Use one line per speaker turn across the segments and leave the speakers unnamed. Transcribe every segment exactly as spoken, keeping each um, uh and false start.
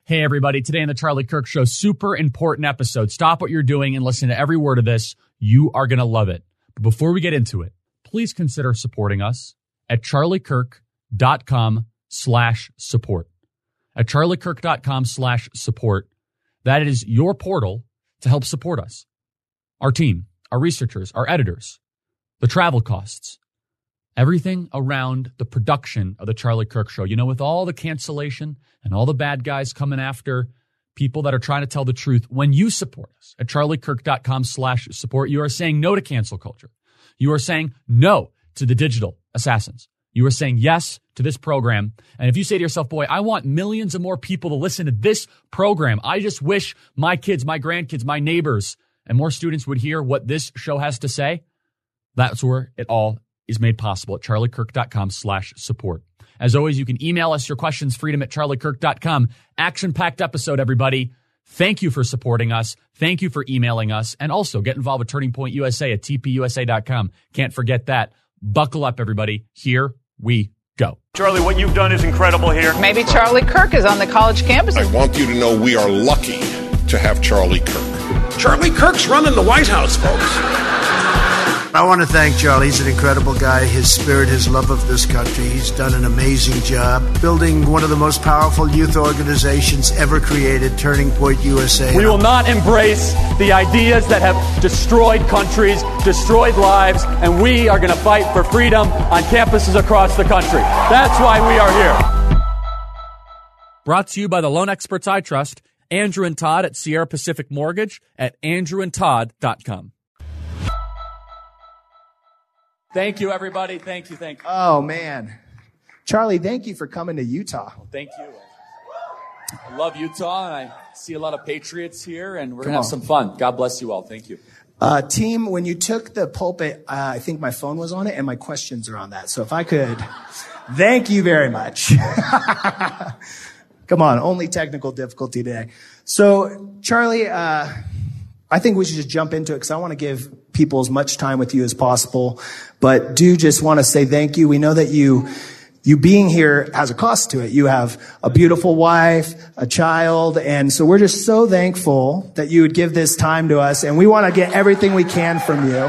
Hey, everybody. Today on the Charlie Kirk Show, super important episode. Stop what you're doing and listen to every word of this. You are going to love it. But before we get into it, please consider supporting us at charliekirk.com slash support. At charliekirk.com slash support. That is your portal to help support us. Our team, our researchers, our editors, the travel costs, everything around the production of the Charlie Kirk Show. You know, with all the cancellation and all the bad guys coming after people that are trying to tell the truth, when you support us at charliekirk.com slash support, you are saying no to cancel culture. You are saying no to the digital assassins. You are saying yes to this program. And if you say to yourself, boy, I want millions of more people to listen to this program. I just wish my kids, my grandkids, my neighbors, and more students would hear what this show has to say. That's where it all is made possible at charliekirk.com slash support. As always, you can email us your questions, freedom at charliekirk dot com. Action-packed episode, everybody. Thank you for supporting us. Thank you for emailing us. And also get involved with Turning Point U S A at t p u s a dot com. Can't forget that. Buckle up, everybody. Here we go.
Charlie, what you've done is incredible here.
Maybe Charlie Kirk is on the college campus.
I want you to know we are lucky to have Charlie Kirk.
Charlie Kirk's running the White House, folks.
I want to thank Charlie. He's an incredible guy. His spirit, his love of this country. He's done an amazing job building one of the most powerful youth organizations ever created, Turning Point U S A.
We will not embrace the ideas that have destroyed countries, destroyed lives, and we are going to fight for freedom on campuses across the country. That's why we are here.
Brought to you by the loan experts I trust, Andrew and Todd at Sierra Pacific Mortgage at andrew and todd dot com.
Thank you, everybody. Thank you, thank you.
Oh, man. Charlie, thank you for coming to Utah.
Well, thank you. I love Utah, and I see a lot of Patriots here, and we're going to have some fun. God bless you all. Thank you.
Uh, team, when you took the pulpit, uh, I think my phone was on it, and my questions are on that. So if I could, thank you very much. Come on, only technical difficulty today. So, Charlie, uh, I think we should just jump into it because I want to give people as much time with you as possible. But do just want to say thank you. We know that you, you being here has a cost to it. You have a beautiful wife, a child. And so we're just so thankful that you would give this time to us. And we want to get everything we can from you.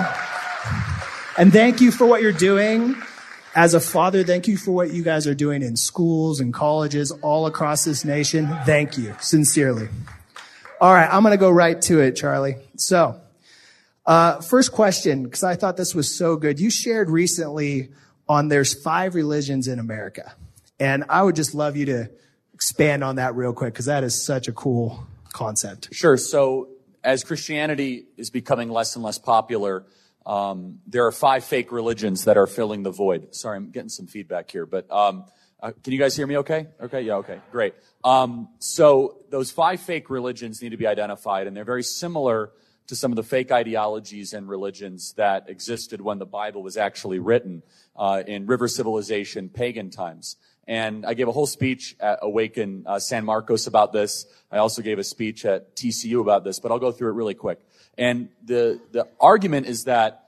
And thank you for what you're doing. As a father, thank you for what you guys are doing in schools and colleges all across this nation. Thank you, sincerely. All right, I'm going to go right to it, Charlie. So, uh, first question, because I thought this was so good. You shared recently on there's five religions in America. And I would just love you to expand on that real quick, because that is such a cool concept.
Sure. So as Christianity is becoming less and less popular, um, there are five fake religions that are filling the void. Sorry, I'm getting some feedback here, but um, uh, can you guys hear me okay? Okay, yeah, okay, great. Um, so those five fake religions need to be identified, and they're very similar to some of the fake ideologies and religions that existed when the Bible was actually written uh, in river civilization, pagan times. And I gave a whole speech at Awaken uh, San Marcos about this. I also gave a speech at T C U about this, but I'll go through it really quick. And the the argument is that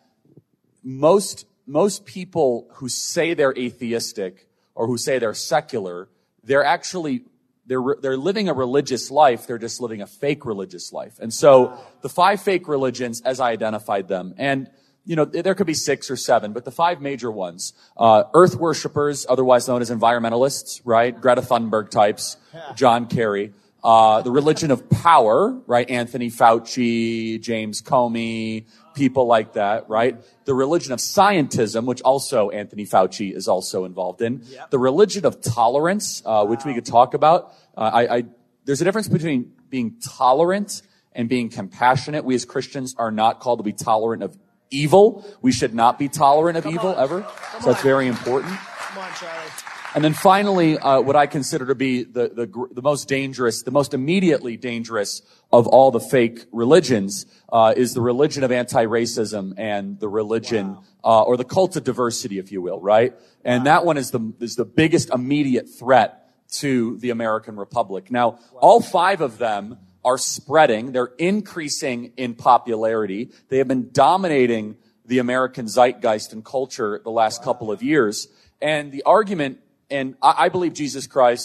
most most people who say they're atheistic or who say they're secular, they're actually They're, they're living a religious life. They're just living a fake religious life. And so the five fake religions, as I identified them, and, you know, there could be six or seven, but the five major ones, uh, earth worshipers, otherwise known as environmentalists, right? Greta Thunberg types, John Kerry, uh, the religion of power, right? Anthony Fauci, James Comey, people like that, right? The religion of scientism, which also Anthony Fauci is also involved in. Yep. The religion of tolerance, uh, wow. which we could talk about. Uh, I, I, there's a difference between being tolerant and being compassionate. We as Christians are not called to be tolerant of evil. We should not be tolerant of Come evil on. ever. Come so on. That's very important.
Come on, Charlie.
And then finally, uh, what I consider to be the, the, the most dangerous, the most immediately dangerous of all the fake religions, uh, is the religion of anti-racism and the religion, wow. uh, or the cult of diversity, if you will, right? And wow. that one is the, is the biggest immediate threat to the American Republic. Now, wow. all five of them are spreading. They're increasing in popularity. They have been dominating the American zeitgeist and culture the last wow. couple of years. And the argument, and I, I believe Jesus Christ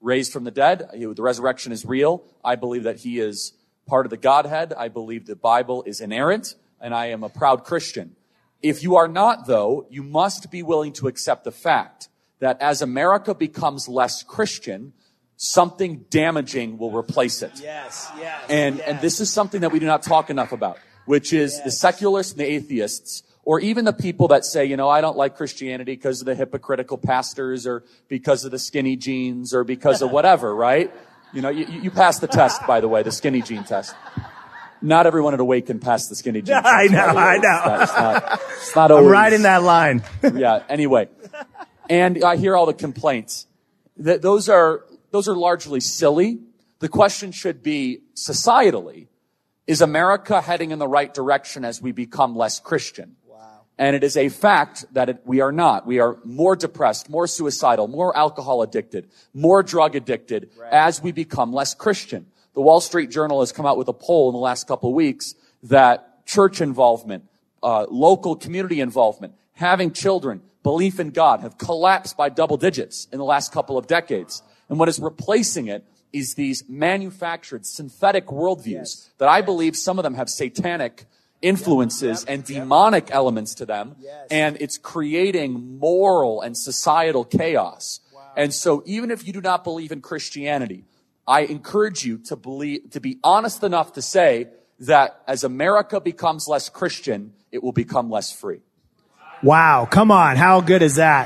raised from the dead. He, the resurrection is real. I believe that he is part of the Godhead. I believe the Bible is inerrant, and I am a proud Christian. If you are not, though, you must be willing to accept the fact that as America becomes less Christian, something damaging will replace it.
Yes, yes.
And,
yes.
and this is something that we do not talk enough about, which is yes. the secularists and the atheists, or even the people that say, you know, I don't like Christianity because of the hypocritical pastors or because of the skinny jeans or because of whatever, right? You know, you, you pass the test, by the way, the skinny jean test. Not everyone at Awaken passed the skinny jean test.
I know, I know.
It's not, it's not always.
I'm right in that line.
Yeah, anyway. And I hear all the complaints. That those are, those are largely silly. The question should be, societally, is America heading in the right direction as we become less Christian? And it is a fact that it, we are not. We are more depressed, more suicidal, more alcohol addicted, more drug addicted right. as we become less Christian. The Wall Street Journal has come out with a poll in the last couple of weeks that church involvement, uh, local community involvement, having children, belief in God have collapsed by double digits in the last couple of decades. And what is replacing it is these manufactured synthetic worldviews yes. that I believe some of them have satanic influences and demonic elements to them, and it's creating moral and societal chaos. And so even if you do not believe in Christianity, I encourage you to believe, to be honest enough to say that as America becomes less Christian, it will become less free.
Wow, come on, how good is that?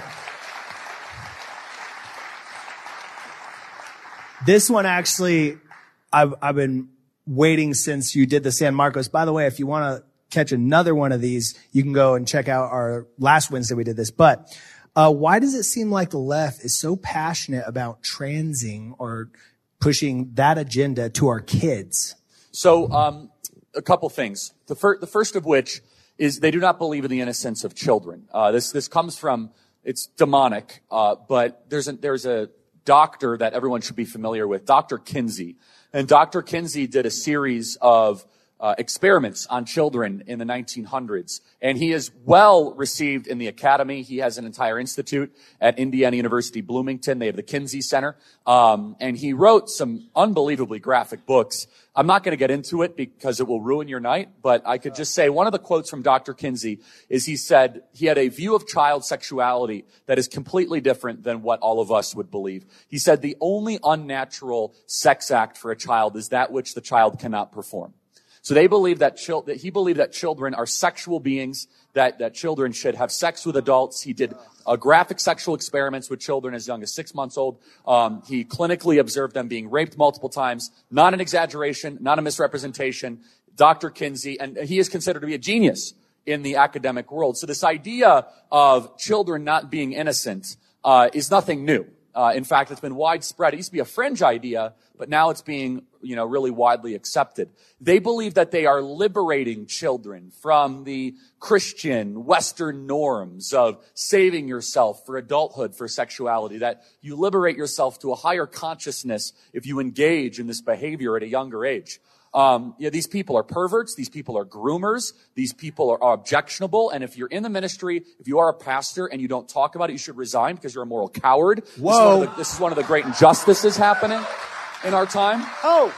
This one actually, I've, I've been waiting since you did the San Marcos. By the way, if you want to catch another one of these, you can go and check out our last Wednesday we did this. But uh why does it seem like the left is so passionate about transing or pushing that agenda to our kids?
So um a couple things. The, fir- the first of which is they do not believe in the innocence of children. Uh this this comes from, it's demonic, uh but there's a, there's a doctor that everyone should be familiar with, Doctor Kinsey. And Doctor Kinsey did a series of uh, experiments on children in the nineteen hundreds. And he is well received in the academy. He has an entire institute at Indiana University, Bloomington. They have the Kinsey Center. Um, and he wrote some unbelievably graphic books. I'm not going to get into it because it will ruin your night, but I could just say one of the quotes from Doctor Kinsey is he said he had a view of child sexuality that is completely different than what all of us would believe. He said the only unnatural sex act for a child is that which the child cannot perform. So they believe that, chil- that he believed that children are sexual beings, that, that children should have sex with adults. He did uh, graphic sexual experiments with children as young as six months old. Um, he clinically observed them being raped multiple times. Not an exaggeration, not a misrepresentation. Doctor Kinsey, and he is considered to be a genius in the academic world. So this idea of children not being innocent uh, is nothing new. Uh, in fact, it's been widespread. It used to be a fringe idea, but now it's being, you know, really widely accepted. They believe that they are liberating children from the Christian Western norms of saving yourself for adulthood, for sexuality, that you liberate yourself to a higher consciousness if you engage in this behavior at a younger age. Um, yeah, these people are perverts. These people are groomers. These people are, are objectionable. And if you're in the ministry, if you are a pastor and you don't talk about it, you should resign because you're a moral coward.
Whoa.
This is one of the, this is one of the great injustices happening in our time.
Oh.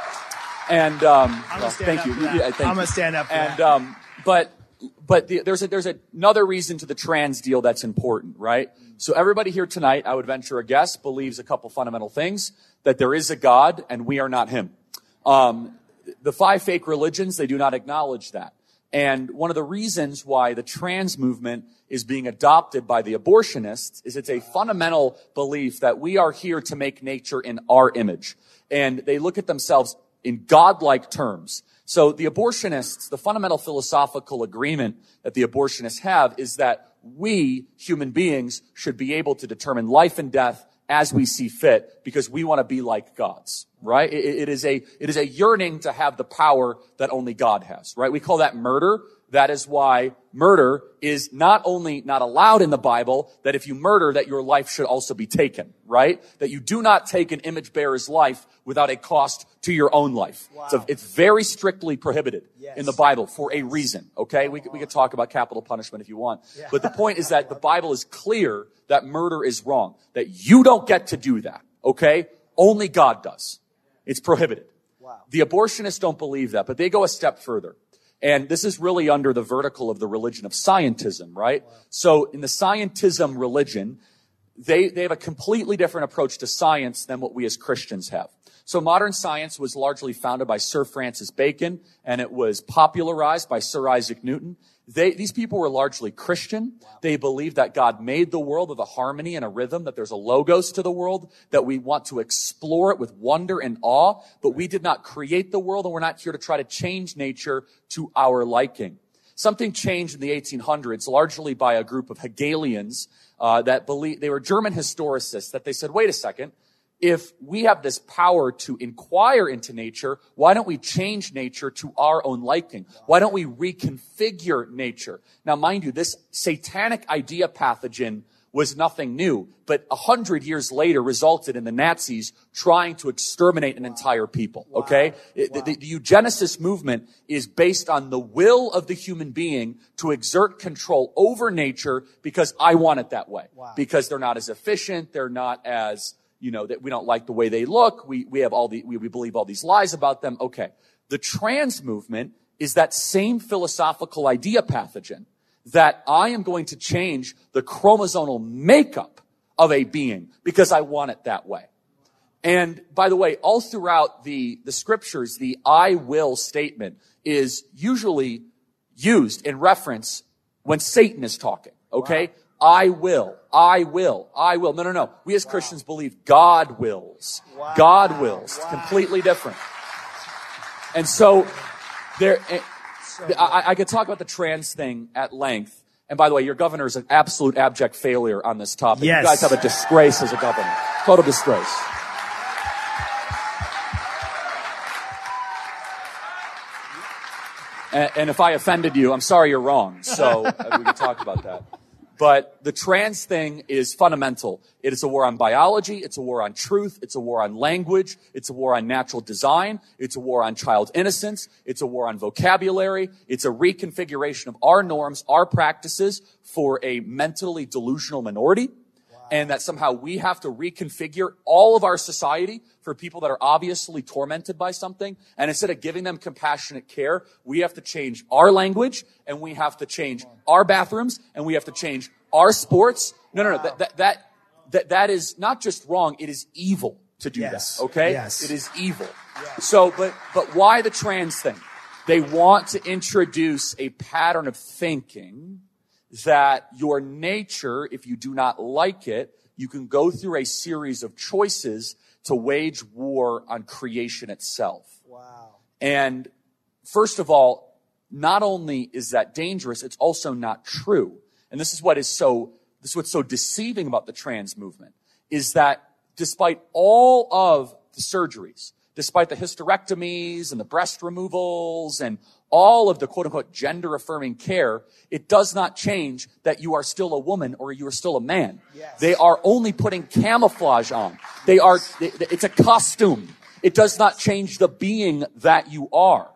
And, um,
I'm
well, thank you.
Yeah,
thank
I'm going to stand up for
and,
that.
um, but, but the, there's a, there's a, another reason to the trans deal that's important, right? So everybody here tonight, I would venture a guess, believes a couple fundamental things, that there is a God and we are not him. Um, The five fake religions, they do not acknowledge that. And one of the reasons why the trans movement is being adopted by the abortionists is it's a fundamental belief that we are here to make nature in our image. And they look at themselves in godlike terms. So the abortionists, the fundamental philosophical agreement that the abortionists have is that we, human beings, should be able to determine life and death as we see fit, because we want to be like gods, right? It, it is a, it is a yearning to have the power that only God has, right? We call that murder. That is why murder is not only not allowed in the Bible, that if you murder, that your life should also be taken, right? That you do not take an image bearer's life without a cost to your own life.
Wow.
So it's very strictly prohibited
yes.
in the Bible for a reason, okay? We, we could talk about capital punishment if you want.
Yeah.
But the point is that the Bible is clear that murder is wrong, that you don't get to do that, okay? Only God does. It's prohibited.
Wow.
The abortionists don't believe that, but they go a step further. And this is really under the vertical of the religion of scientism, right? Wow. So in the scientism religion, they, they have a completely different approach to science than what we as Christians have. So modern science was largely founded by Sir Francis Bacon, and it was popularized by Sir Isaac Newton. They, these people were largely Christian. Wow. They believed that God made the world with a harmony and a rhythm, that there's a logos to the world, that we want to explore it with wonder and awe, but we did not create the world, and we're not here to try to change nature to our liking. Something changed in the eighteen hundreds, largely by a group of Hegelians uh, that believe they were German historicists, that they said, wait a second, if we have this power to inquire into nature, why don't we change nature to our own liking? Why don't we reconfigure nature? Now, mind you, this satanic idea pathogen was nothing new, but a hundred years later resulted in the Nazis trying to exterminate an entire people, okay? Wow. Wow. The, the eugenicist movement is based on the will of the human being to exert control over nature because I want it that way. Wow. Because they're not as efficient, they're not as... You know, that we don't like the way they look. We, we have all the, we, we believe all these lies about them. Okay. The trans movement is that same philosophical idea pathogen that I am going to change the chromosomal makeup of a being because I want it that way. And by the way, all throughout the, the scriptures, the I will statement is usually used in reference when Satan is talking. Okay. Wow. I will, I will, I will. No, no, no. We as wow. Christians believe God wills. Wow. God wills. Wow. Completely different. And so there, so I, I could talk about the trans thing at length. And by the way, your governor is an absolute abject failure on this topic.
Yes.
You guys have a disgrace as a governor. Total disgrace. And, and if I offended you, I'm sorry you're wrong. So uh, we can talk about that. But the trans thing is fundamental. It is a war on biology. It's a war on truth. It's a war on language. It's a war on natural design. It's a war on child innocence. It's a war on vocabulary. It's a reconfiguration of our norms, our practices for a mentally delusional minority. Wow. And that somehow we have to reconfigure all of our society for people that are obviously tormented by something. And instead of giving them compassionate care, we have to change our language, and we have to change our bathrooms, and we have to change our sports. No, no, no. That, that, that, that, that is not just wrong. It is evil to do
yes.
that. Okay?
Yes.
It is evil.
Yes.
So, but, but why the trans thing? They want to introduce a pattern of thinking that your nature, if you do not like it, you can go through a series of choices to wage war on creation itself.
Wow.
And first of all, not only is that dangerous, it's also not true. And this is what is so, this is what's so deceiving about the trans movement, is that despite all of the surgeries, despite the hysterectomies and the breast removals and all of the quote-unquote gender-affirming care, it does not change that you are still a woman or you are still a man.
Yes.
They are only putting camouflage on. They are, it's a costume. It does not change the being that you are.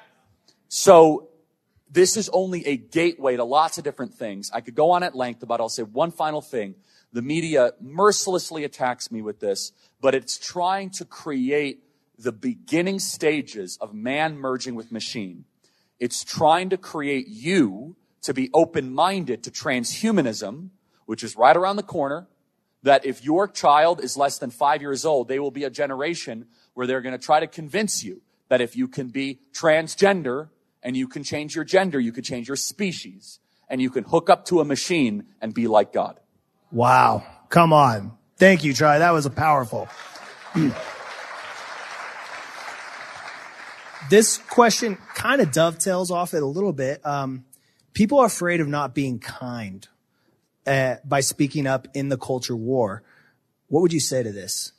So this is only a gateway to lots of different things. I could go on at length about it. I'll say one final thing. The media mercilessly attacks me with this, but it's trying to create the beginning stages of man merging with machine. It's trying to create you to be open-minded to transhumanism, which is right around the corner, that if your child is less than five years old, they will be a generation where they're going to try to convince you that if you can be transgender and you can change your gender, you can change your species, and you can hook up to a machine and be like God.
Wow. Come on. Thank you, Charlie. That was a powerful. This question kind of dovetails off it a little bit. Um, people are afraid of not being kind uh, by speaking up in the culture war. What would you say to this?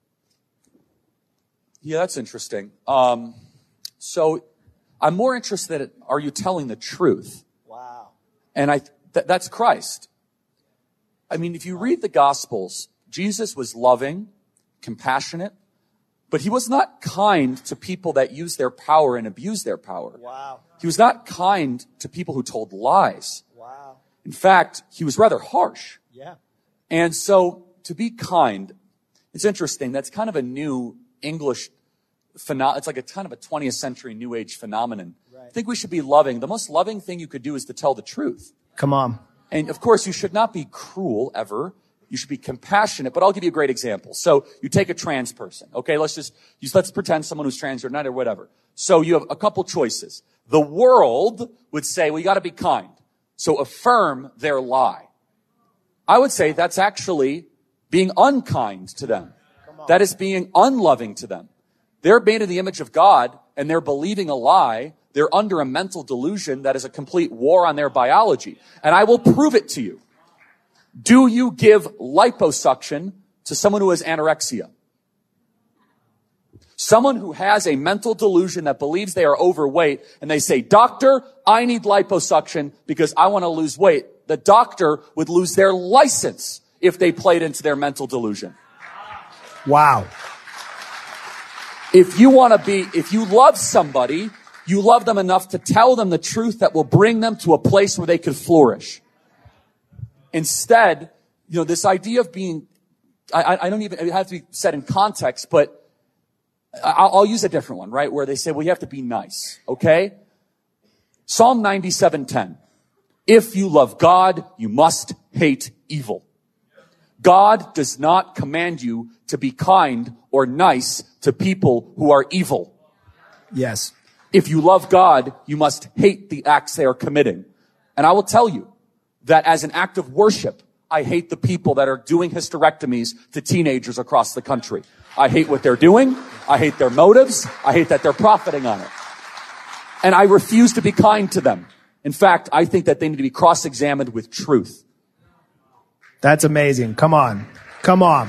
Yeah, that's interesting. Um, so I'm more interested in, are you telling the truth?
Wow.
And I th- that's Christ. I mean, if you read the Gospels, Jesus was loving, compassionate, but he was not kind to people that use their power and abuse their power.
Wow.
He was not kind to people who told lies.
Wow.
In fact, he was rather harsh.
Yeah.
And so to be kind It's interesting. That's kind of a new English phenomenon. It's like a kind of a twentieth century New Age phenomenon. Right. I think we should be loving. The most loving thing you could do is to tell the truth.
Come on.
And of course, you should not be cruel ever. You should be compassionate, but I'll give you a great example. So you take a trans person. Okay, let's just, just let's pretend someone who's trans or not or whatever. So you have a couple choices. The world would say, well, you got to be kind. So affirm their lie. I would say that's actually being unkind to them. That is being unloving to them. They're made in the image of God and they're believing a lie. They're under a mental delusion that is a complete war on their biology. And I will prove it to you. Do you give liposuction to someone who has anorexia? Someone who has a mental delusion that believes they are overweight and they say, doctor, I need liposuction because I want to lose weight. The doctor would lose their license if they played into their mental delusion.
Wow.
If you want to be, if you love somebody, you love them enough to tell them the truth that will bring them to a place where they could flourish. Instead, you know, this idea of being, I, I don't even, it has to be said in context, but I'll, I'll use a different one, right? Where they say, well, you have to be nice, okay? Psalm ninety-seven ten. If you love God, you must hate evil. God does not command you to be kind or nice to people who are evil.
Yes.
If you love God, you must hate the acts they are committing. And I will tell you that as an act of worship, I hate the people that are doing hysterectomies to teenagers across the country. I hate what they're doing. I hate their motives. I hate that they're profiting on it. And I refuse to be kind to them. In fact, I think that they need to be cross-examined with truth.
That's amazing. Come on. Come on.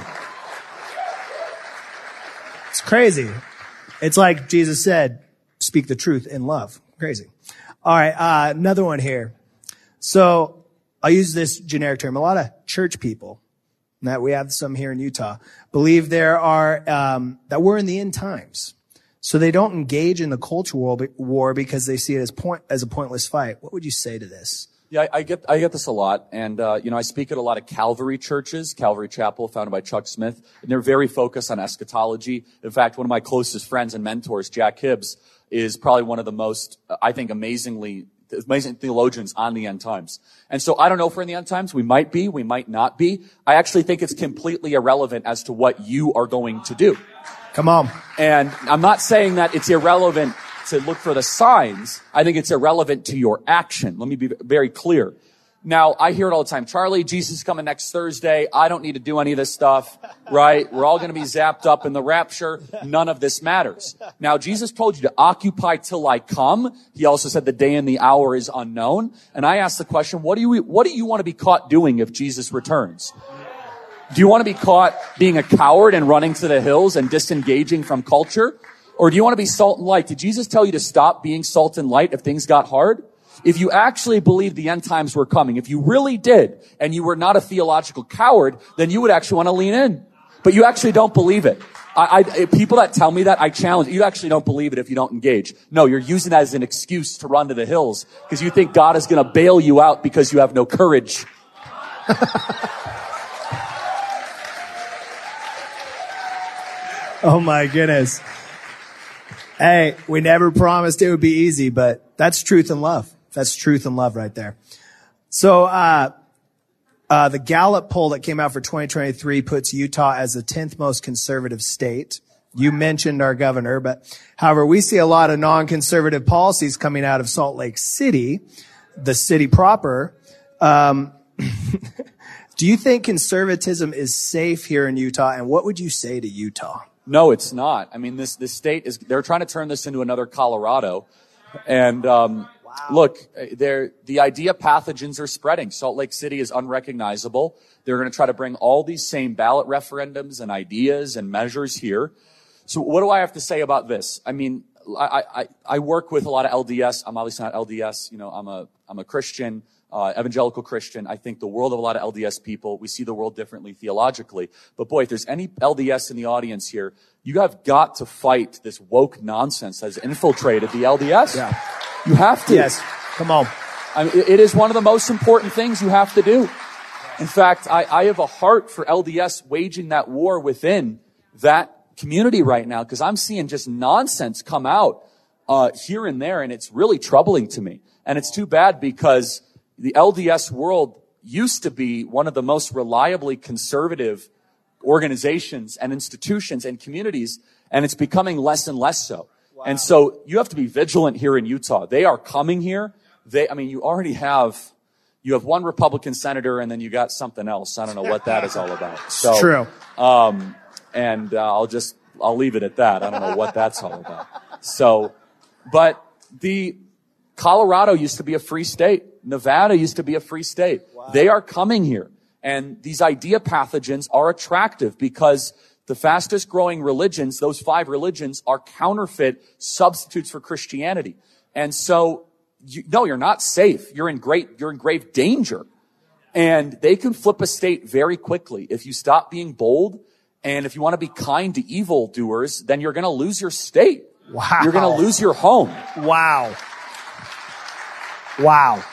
It's crazy. It's like Jesus said, speak the truth in love. Crazy. All right. Uh, another one here. So I'll use this generic term. A lot of church people, that we have some here in Utah, believe there are, um, that we're in the end times. So they don't engage in the culture war because they see it as point, as a pointless fight. What would you say to this?
Yeah, I, I get I get this a lot, and uh, you know, I speak at a lot of Calvary churches, Calvary Chapel, founded by Chuck Smith, and they're very focused on eschatology. In fact, one of my closest friends and mentors, Jack Hibbs, is probably one of the most, I think, amazingly amazing theologians on the end times. And so I don't know if we're in the end times. We might be, we might not be. I actually think it's completely irrelevant as to what you are going to do.
Come on.
And I'm not saying that it's irrelevant to look for the signs. I think it's irrelevant to your action. Let me be very clear. Now, I hear it all the time. Charlie, Jesus is coming next Thursday. I don't need to do any of this stuff, right? We're all going to be zapped up in the rapture. None of this matters. Now, Jesus told you to occupy till I come. He also said the day and the hour is unknown. And I asked the question, what do you, what do you want to be caught doing if Jesus returns? Do you want to be caught being a coward and running to the hills and disengaging from culture? Or do you want to be salt and light? Did Jesus tell you to stop being salt and light if things got hard? If you actually believed the end times were coming, if you really did, and you were not a theological coward, then you would actually want to lean in. But you actually don't believe it. I, I, people that tell me that, I challenge, you actually don't believe it if you don't engage. No, you're using that as an excuse to run to the hills because you think God is going to bail you out because you have no courage.
Oh my goodness. Hey, we never promised it would be easy, but that's truth and love. That's truth and love right there. So, uh, uh, the Gallup poll that came out for twenty twenty-three puts Utah as the tenth most conservative state. You mentioned our governor, but however, we see a lot of non-conservative policies coming out of Salt Lake City, the city proper. Um, do you think conservatism is safe here in Utah? And what would you say to Utah?
No, it's not. I mean, this, this state is, they're trying to turn this into another Colorado. And, um, wow. Look, they're, the idea pathogens are spreading. Salt Lake City is unrecognizable. They're going to try to bring all these same ballot referendums and ideas and measures here. So what do I have to say about this? I mean, I, I, I work with a lot of L D S. I'm obviously not L D S. You know, I'm a, I'm a Christian. Uh, evangelical Christian. I think the world of a lot of L D S people. We see the world differently theologically. But boy, if there's any L D S in the audience here, you have got to fight this woke nonsense that has infiltrated the L D S.
Yeah.
You have to.
Yes. Come on.
I mean, it is one of the most important things you have to do. In fact, I, I have a heart for L D S waging that war within that community right now, because I'm seeing just nonsense come out uh here and there, and it's really troubling to me. And it's too bad, because the L D S world used to be one of the most reliably conservative organizations and institutions and communities, and it's becoming less and less so. Wow. And so you have to be vigilant here in Utah. They are coming here. They, I mean, you already have, you have one Republican senator, and then you got something else. I don't know what that is all about. So,
True.
Um, and uh, I'll just, I'll leave it at that. I don't know what that's all about. So, but the Colorado used to be a free state. Nevada used to be a free state. Wow. They are coming here. And these idea pathogens are attractive, because the fastest growing religions, those five religions, are counterfeit substitutes for Christianity. And so, you, no, you're not safe. You're in great, you're in grave danger. And they can flip a state very quickly. If you stop being bold, and if you want to be kind to evildoers, then you're going to lose your state.
Wow.
You're going to lose your home.
Wow. Wow.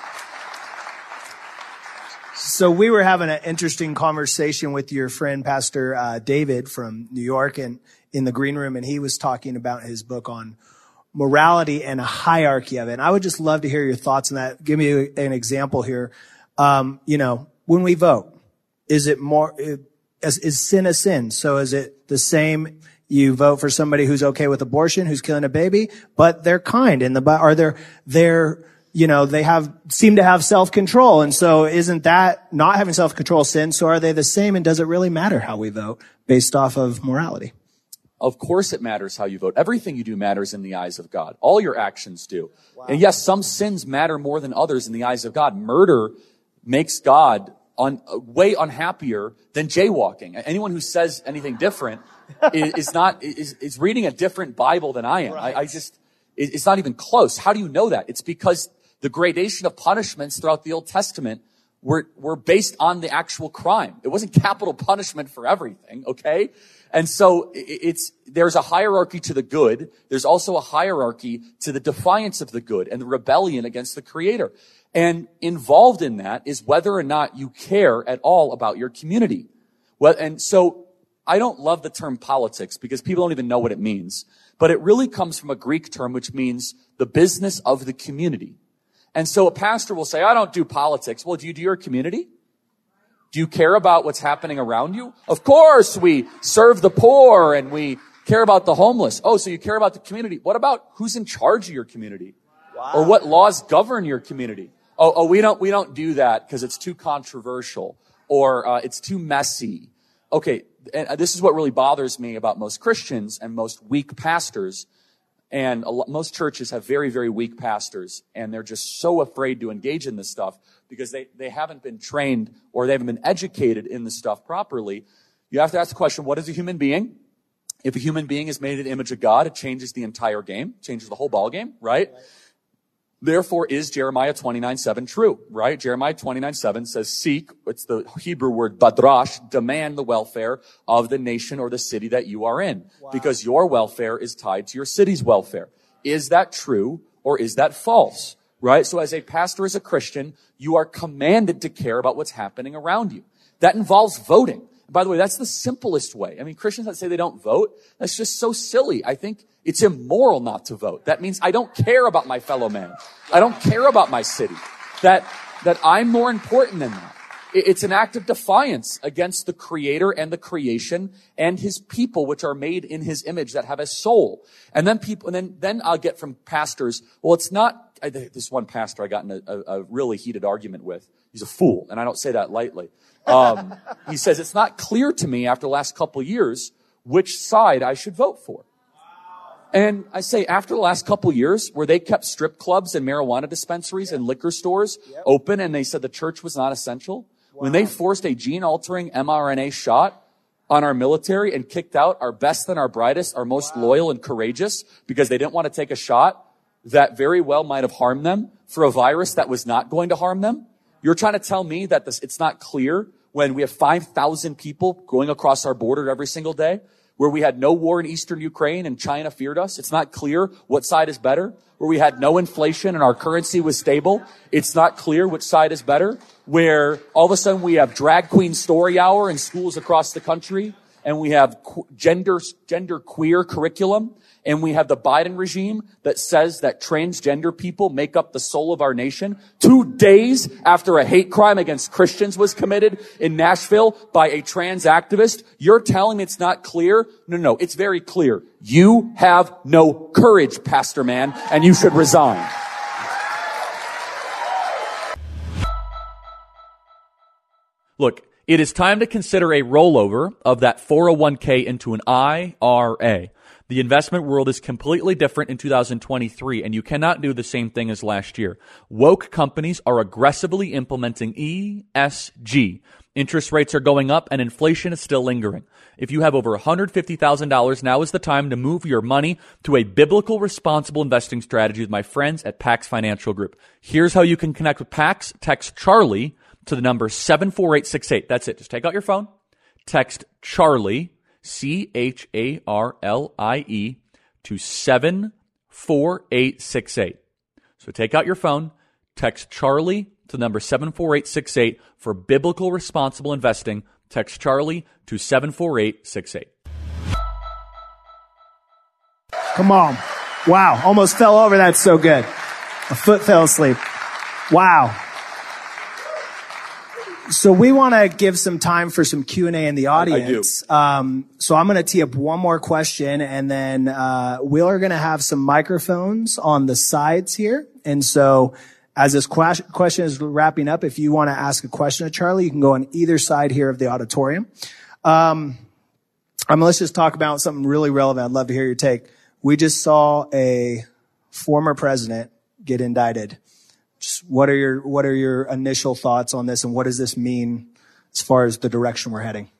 So we were having an interesting conversation with your friend, Pastor uh, David from New York, and in the green room, and he was talking about his book on morality and a hierarchy of it. And I would just love to hear your thoughts on that. Give me an example here. Um, you know, when we vote, is it more, is, is sin a sin? So is it the same? You vote for somebody who's okay with abortion, who's killing a baby, but they're kind in the, are they're, they're, you know, they have, seem to have self-control. And so isn't that not having self-control sin? So are they the same? And does it really matter how we vote based off of morality?
Of course it matters how you vote. Everything you do matters in the eyes of God. All your actions do. Wow. And yes, some sins matter more than others in the eyes of God. Murder makes God un, way unhappier than jaywalking. Anyone who says anything different is, is not, is, is reading a different Bible than I am. Right. I, I just, it, it's not even close. How do you know that? It's because the gradation of punishments throughout the Old Testament were, were based on the actual crime. It wasn't capital punishment for everything, okay? And so it's, there's a hierarchy to the good. There's also a hierarchy to the defiance of the good and the rebellion against the Creator. And involved in that is whether or not you care at all about your community. Well, and so I don't love the term politics, because people don't even know what it means. But it really comes from a Greek term which means the business of the community. And so a pastor will say, I don't do politics. Well, do you do your community? Do you care about what's happening around you? Of course, we serve the poor and we care about the homeless. Oh, so you care about the community. What about who's in charge of your community? Wow. Or what laws govern your community? Oh, oh, we don't, we don't do that because it's too controversial, or uh, it's too messy. Okay, and this is what really bothers me about most Christians and most weak pastors. And a lot, most churches have very, very weak pastors, and they're just so afraid to engage in this stuff because they, they haven't been trained or they haven't been educated in this stuff properly. You have to ask the question, what is a human being? If a human being is made in the image of God, it changes the entire game, changes the whole ball game, right? right. Therefore, is Jeremiah twenty-nine seven true, right? Jeremiah twenty-nine seven says, seek, it's the Hebrew word badrash, demand the welfare of the nation or the city that you are in, wow. because your welfare is tied to your city's welfare. Is that true or is that false, right? So as a pastor, as a Christian, you are commanded to care about what's happening around you. That involves voting. By the way, that's the simplest way. I mean, Christians that say they don't vote, that's just so silly. I think it's immoral not to vote. That means I don't care about my fellow man. I don't care about my city. That, that I'm more important than that. It's an act of defiance against the Creator and the creation and His people, which are made in His image, that have a soul. And then people, and then, then I'll get from pastors, well, it's not, I, this one pastor I got in a, a, a really heated argument with. He's a fool, and I don't say that lightly. Um, he says, it's not clear to me after the last couple of years which side I should vote for. And I say, after the last couple of years, where they kept strip clubs and marijuana dispensaries and liquor stores yep. open, and they said the church was not essential, wow. when they forced a gene-altering mRNA shot on our military and kicked out our best and our brightest, our most wow. loyal and courageous, because they didn't want to take a shot that very well might have harmed them for a virus that was not going to harm them. You're trying to tell me that this, it's not clear when we have five thousand people going across our border every single day, where we had no war in eastern Ukraine and China feared us. It's not clear what side is better. Where we had no inflation and our currency was stable. It's not clear which side is better. Where all of a sudden we have drag queen story hour in schools across the country, and we have gender, gender queer curriculum, and we have the Biden regime that says that transgender people make up the soul of our nation. Two days after a hate crime against Christians was committed in Nashville by a trans activist, you're telling me it's not clear? No, no, it's very clear. You have no courage, Pastor Man, and you should resign. Look, it is time to consider a rollover of that four oh one k into an I R A. The investment world is completely different in two thousand twenty-three, and you cannot do the same thing as last year. Woke companies are aggressively implementing E S G. Interest rates are going up, and inflation is still lingering. If you have over one hundred fifty thousand dollars, now is the time to move your money to a biblical, responsible investing strategy with my friends at Pax Financial Group. Here's how you can connect with Pax. Text Charlie to the number seven four eight six eight. That's it. Just take out your phone, text Charlie, C H A R L I E, to seven four eight six eight. So take out your phone, text Charlie to the number seven four eight six eight for biblical responsible investing. Text Charlie to seven four eight six eight.
Come on. Wow. Almost fell over. That's so good. A foot fell asleep. Wow. So we want to give some time for some Q and A in the audience. I do. Um, so I'm going to tee up one more question, and then uh, we're going to have some microphones on the sides here. And so as this que- question is wrapping up, if you want to ask a question to Charlie, you can go on either side here of the auditorium. Um, um, let's just talk about something really relevant. I'd love to hear your take. We just saw a former president get indicted. Just what are your what are your initial thoughts on this, and what does this mean as far as the direction we're heading?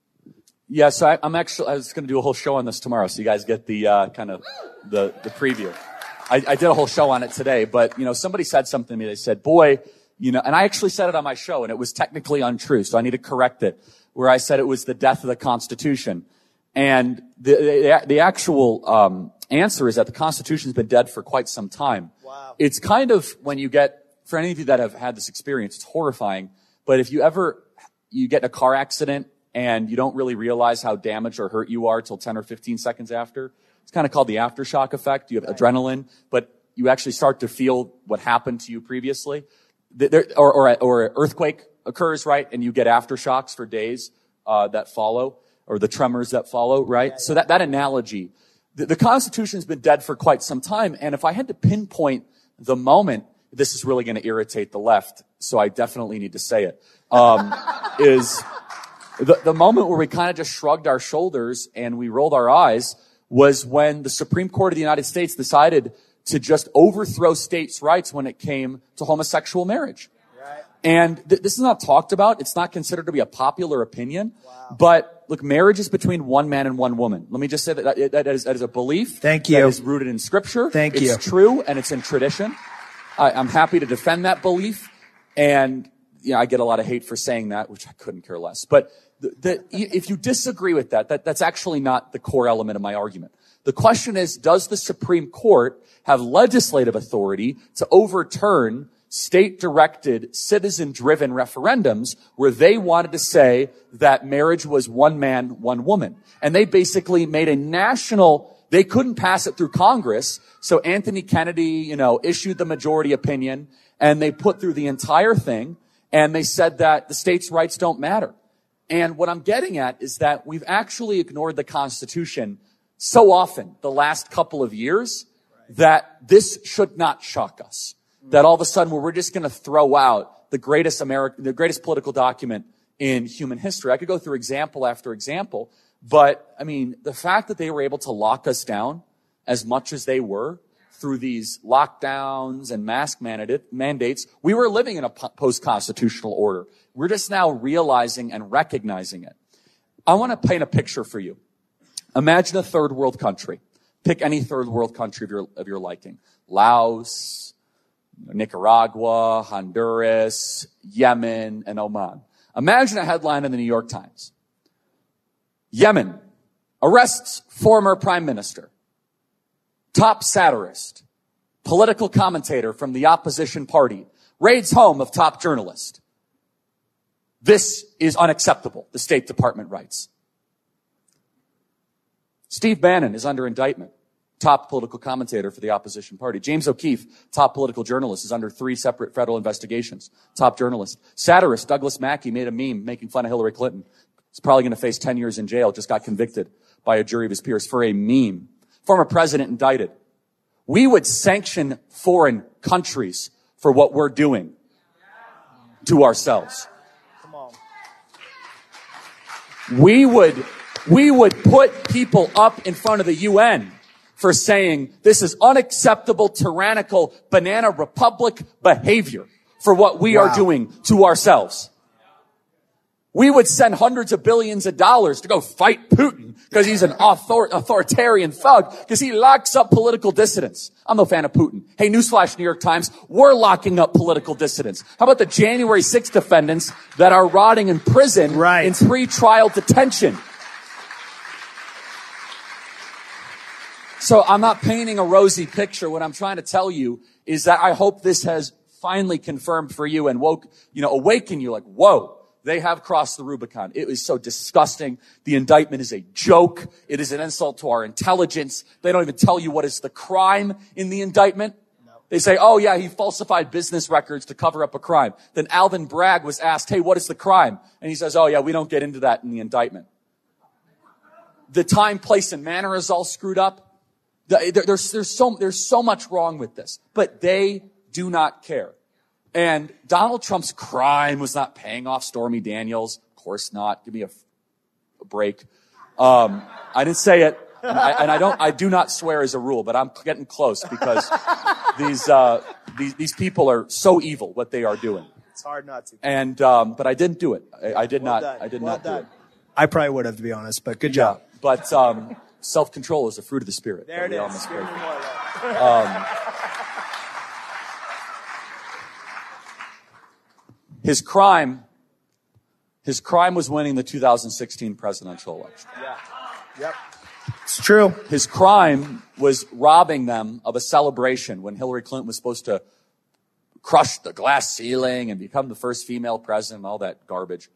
Yeah, so I, I'm actually I was going to do a whole show on this tomorrow, so you guys get the uh, kind of the the preview. I, I did a whole show on it today, but you know, somebody said something to me. They said, "Boy, you know," and I actually said it on my show, and it was technically untrue, so I need to correct it. Where I said it was the death of the Constitution, and the the, the actual um, answer is that the Constitution's been dead for quite some time. Wow. It's kind of, when you get, for any of you that have had this experience, it's horrifying. But if you ever, you get in a car accident and you don't really realize how damaged or hurt you are till ten or fifteen seconds after, it's kind of called the aftershock effect. You have right. adrenaline, but you actually start to feel what happened to you previously. There, or, or, or an earthquake occurs, right? And you get aftershocks for days, uh, that follow, or the tremors that follow, right? Yeah, so that, that analogy, the, the Constitution's been dead for quite some time. And if I had to pinpoint the moment, this is really going to irritate the left, so I definitely need to say it, um, is the, the moment where we kind of just shrugged our shoulders and we rolled our eyes was when the Supreme Court of the United States decided to just overthrow states' rights when it came to homosexual marriage. Right. And th- this is not talked about. It's not considered to be a popular opinion. Wow. But look, marriage is between one man and one woman. Let me just say that that, that, is, that is a belief.
Thank you.
That is rooted in Scripture.
Thank
it's
you.
It's true, and it's in tradition. I, I'm happy to defend that belief. And you know, I get a lot of hate for saying that, which I couldn't care less. But the, the, if you disagree with that, that, that's actually not the core element of my argument. The question is, does the Supreme Court have legislative authority to overturn state-directed, citizen-driven referendums where they wanted to say that marriage was one man, one woman? And they basically made a national, they couldn't pass it through Congress, so Anthony Kennedy, you know, issued the majority opinion, and they put through the entire thing, and they said that the states' rights don't matter. And what I'm getting at is that we've actually ignored the Constitution so often the last couple of years that this should not shock us. That all of a sudden we're just going to throw out the greatest American, the greatest political document in human history. I could go through example after example, but I mean, the fact that they were able to lock us down as much as they were through these lockdowns and mask mandates, we were living in a post-constitutional order. We're just now realizing and recognizing it. I want to paint a picture for you. Imagine a third world country. Pick any third world country of your, of your liking. Laos, Nicaragua, Honduras, Yemen, and Oman. Imagine a headline in the New York Times. Yemen, arrests former prime minister, top satirist, political commentator from the opposition party, raids home of top journalist. This is unacceptable, the State Department writes. Steve Bannon is under indictment, top political commentator for the opposition party. James O'Keefe, top political journalist, is under three separate federal investigations, top journalist. Satirist Douglas Mackey made a meme making fun of Hillary Clinton. He's probably going to face ten years in jail, just got convicted by a jury of his peers for a meme. Former president indicted. We would sanction foreign countries for what we're doing to ourselves.
Come on.
We would, we would put people up in front of the U N for saying this is unacceptable, tyrannical, banana republic behavior for what we wow. are doing to ourselves. We would send hundreds of billions of dollars to go fight Putin because he's an author- authoritarian thug, because he locks up political dissidents. I'm no fan of Putin. Hey, newsflash, New York Times, we're locking up political dissidents. How about the January sixth defendants that are rotting in prison
right.
in pre-trial detention? So I'm not painting a rosy picture. What I'm trying to tell you is that I hope this has finally confirmed for you and woke, you know, awaken you like, whoa. They have crossed the Rubicon. It is so disgusting. The indictment is a joke. It is an insult to our intelligence. They don't even tell you what is the crime in the indictment. No. They say, oh yeah, he falsified business records to cover up a crime. Then Alvin Bragg was asked, hey, what is the crime? And he says, oh yeah, we don't get into that in the indictment. The time, place, and manner is all screwed up. There's, there's so, there's so much wrong with this, but they do not care. And Donald Trump's crime was not paying off Stormy Daniels. Of course not. Give me a, a break. Um, I didn't say it. And I, and I don't, I do not swear as a rule, but I'm getting close because these, uh, these, these people are so evil what they are doing.
It's hard not to.
And, um, but I didn't do it. I, I did
well
not,
done.
I did
well
not
done.
do it.
I probably would have, to be honest, but good job.
Yeah, but, um, self-control is a fruit of the spirit.
There it is.
Um, His crime, his crime was winning the two thousand sixteen presidential election.
Yeah. Yep. It's true.
His crime was robbing them of a celebration when Hillary Clinton was supposed to crush the glass ceiling and become the first female president and all that garbage.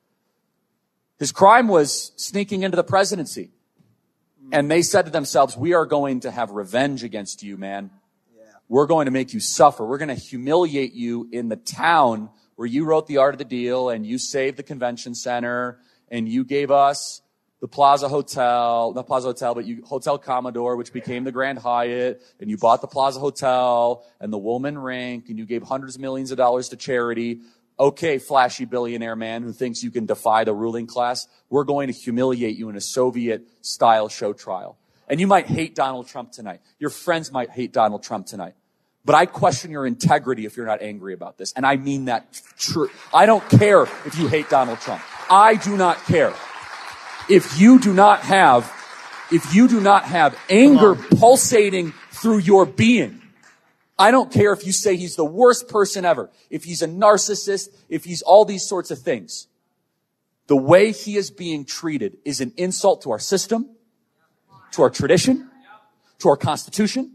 His crime was sneaking into the presidency. And they said to themselves, we are going to have revenge against you, man. Yeah. We're going to make you suffer. We're going to humiliate you in the town where you wrote The Art of the Deal and you saved the convention center and you gave us the Plaza Hotel, not Plaza Hotel, but you, Hotel Commodore, which became the Grand Hyatt, and you bought the Plaza Hotel and the Woolman Rink, and you gave hundreds of millions of dollars to charity. Okay, flashy billionaire man who thinks you can defy the ruling class, we're going to humiliate you in a Soviet-style show trial. And you might hate Donald Trump tonight. Your friends might hate Donald Trump tonight. But I question your integrity if you're not angry about this. And I mean that true. I don't care if you hate Donald Trump. I do not care. If you do not have, if you do not have anger pulsating through your being, I don't care if you say he's the worst person ever, if he's a narcissist, if he's all these sorts of things. The way he is being treated is an insult to our system, to our tradition, to our Constitution,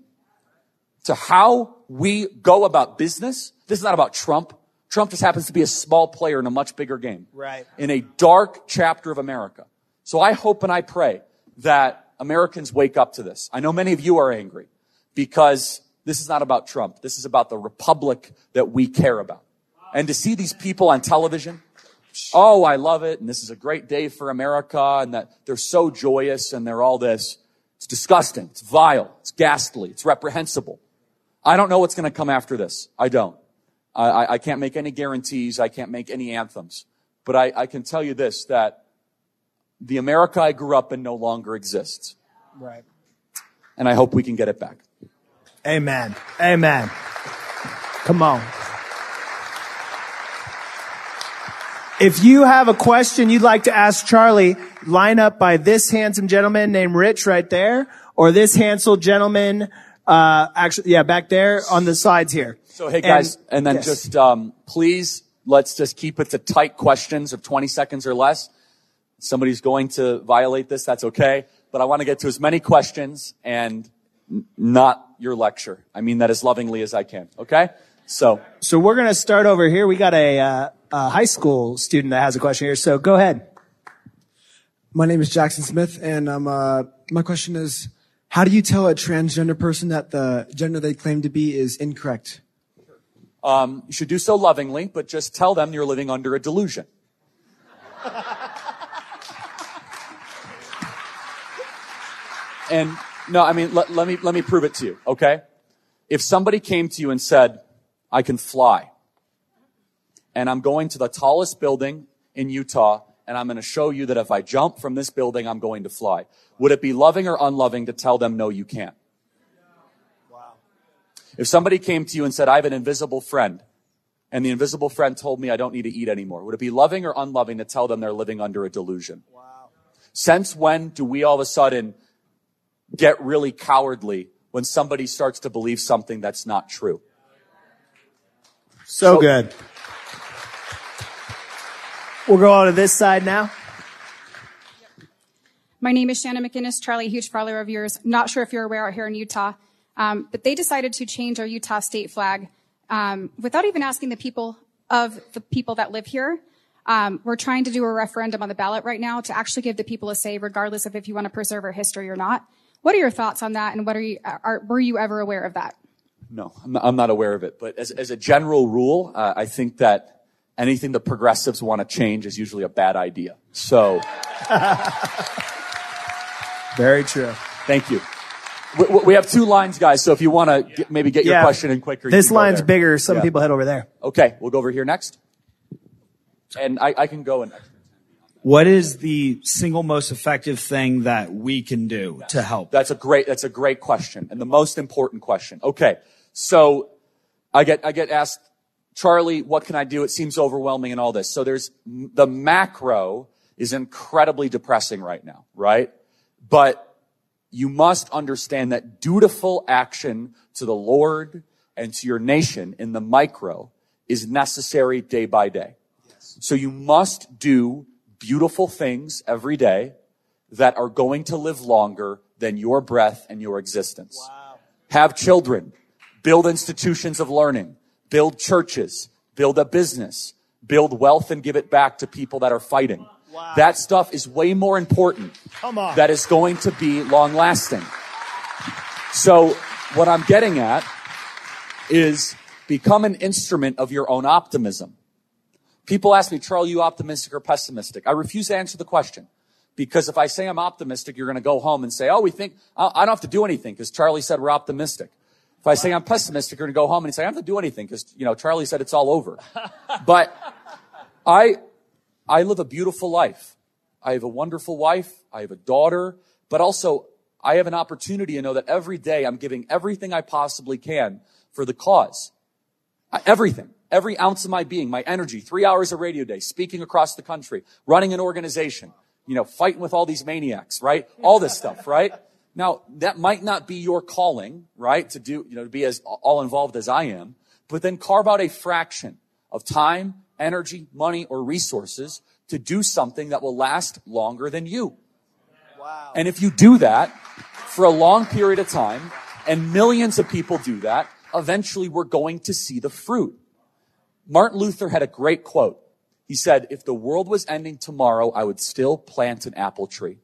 to how we go about business. This is not about Trump. Trump just happens to be a small player in a much bigger game.
Right.
In a dark chapter of America. So I hope and I pray that Americans wake up to this. I know many of you are angry because this is not about Trump. This is about the republic that we care about. And to see these people on television, oh, I love it, and this is a great day for America, and that they're so joyous, and they're all this. It's disgusting. It's vile. It's ghastly. It's reprehensible. I don't know what's going to come after this. I don't. I, I, I can't make any guarantees. I can't make any anthems. But I, I can tell you this, that the America I grew up in no longer exists.
Right.
And I hope we can get it back.
Amen. Amen. Come on. If you have a question you'd like to ask Charlie, line up by this handsome gentleman named Rich right there, or this handsome gentleman, uh, actually, yeah, back there on the sides here.
So, hey guys, and, and then
yes.
just, um, please, let's just keep it to tight questions of twenty seconds or less. Somebody's going to violate this, that's okay. but I want to get to as many questions and n- not your lecture. I mean that as lovingly as I can, okay? So,
So we're going to start over here. We got a, uh, a high school student that has a question here, so go ahead.
My name is Jackson Smith, and um, uh, my question is, how do you tell a transgender person that the gender they claim to be is incorrect?
Um, you should do so lovingly, but just tell them you're living under a delusion. And no, I mean, let, let me, let me prove it to you, okay? If somebody came to you and said, I can fly, and I'm going to the tallest building in Utah, and I'm going to show you that if I jump from this building, I'm going to fly. Would it be loving or unloving to tell them, no, you can't? Wow. If somebody came to you and said, I have an invisible friend, and the invisible friend told me I don't need to eat anymore, would it be loving or unloving to tell them they're living under a delusion? Wow. Since when do we all of a sudden get really cowardly when somebody starts to believe something that's not true?
So, so good. We'll go on to this side now.
My name is Shannon McInnes, Charlie, a huge follower of yours. Not sure if you're aware out here in Utah, um, but they decided to change our Utah state flag um, without even asking the people of the people that live here. Um, we're trying to do a referendum on the ballot right now to actually give the people a say, regardless of if you want to preserve our history or not. What are your thoughts on that, and what are you? Are, were you ever aware of that?
No, I'm not, I'm not aware of it. But as, as a general rule, uh, I think that anything the progressives want to change is usually a bad idea. So,
very true.
Thank you. We, we have two lines, guys. So if you want to get, maybe get your
yeah.
question in quicker,
this
you
line's
there.
bigger. Some
yeah.
people head over there.
Okay, we'll go over here next. And I, I can go in.
What is the single most effective thing that we can do to help?
That's a great, that's a great question, and the most important question. Okay, so I get, I get asked, Charlie, what can I do? It seems overwhelming and all this. So there's, the macro is incredibly depressing right now, right? But you must understand that dutiful action to the Lord and to your nation in the micro is necessary day by day. So you must do beautiful things every day that are going to live longer than your breath and your existence. Wow. Have children, build institutions of learning, build churches, build a business, build wealth and give it back to people that are fighting. Wow. That stuff is way more important.
Come on.
That is going to be long lasting. So what I'm getting at is become an instrument of your own optimism. People ask me, Charlie, you optimistic or pessimistic? I refuse to answer the question, because if I say I'm optimistic, you're going to go home and say, oh, we think, I don't have to do anything because Charlie said we're optimistic. If I say I'm pessimistic, you're going to go home and say, I don't have to do anything because, you know, Charlie said it's all over. But I, I live a beautiful life. I have a wonderful wife. I have a daughter, but also I have an opportunity to know that every day I'm giving everything I possibly can for the cause. Everything. Every ounce of my being, my energy, three hours a radio day, speaking across the country, running an organization, you know, fighting with all these maniacs, right? All this stuff, right? Now, that might not be your calling, right? To do, you know, to be as all involved as I am, but then carve out a fraction of time, energy, money, or resources to do something that will last longer than you. Wow. And if you do that for a long period of time, and millions of people do that, eventually we're going to see the fruit. Martin Luther had a great quote. He said, if the world was ending tomorrow, I would still plant an apple tree.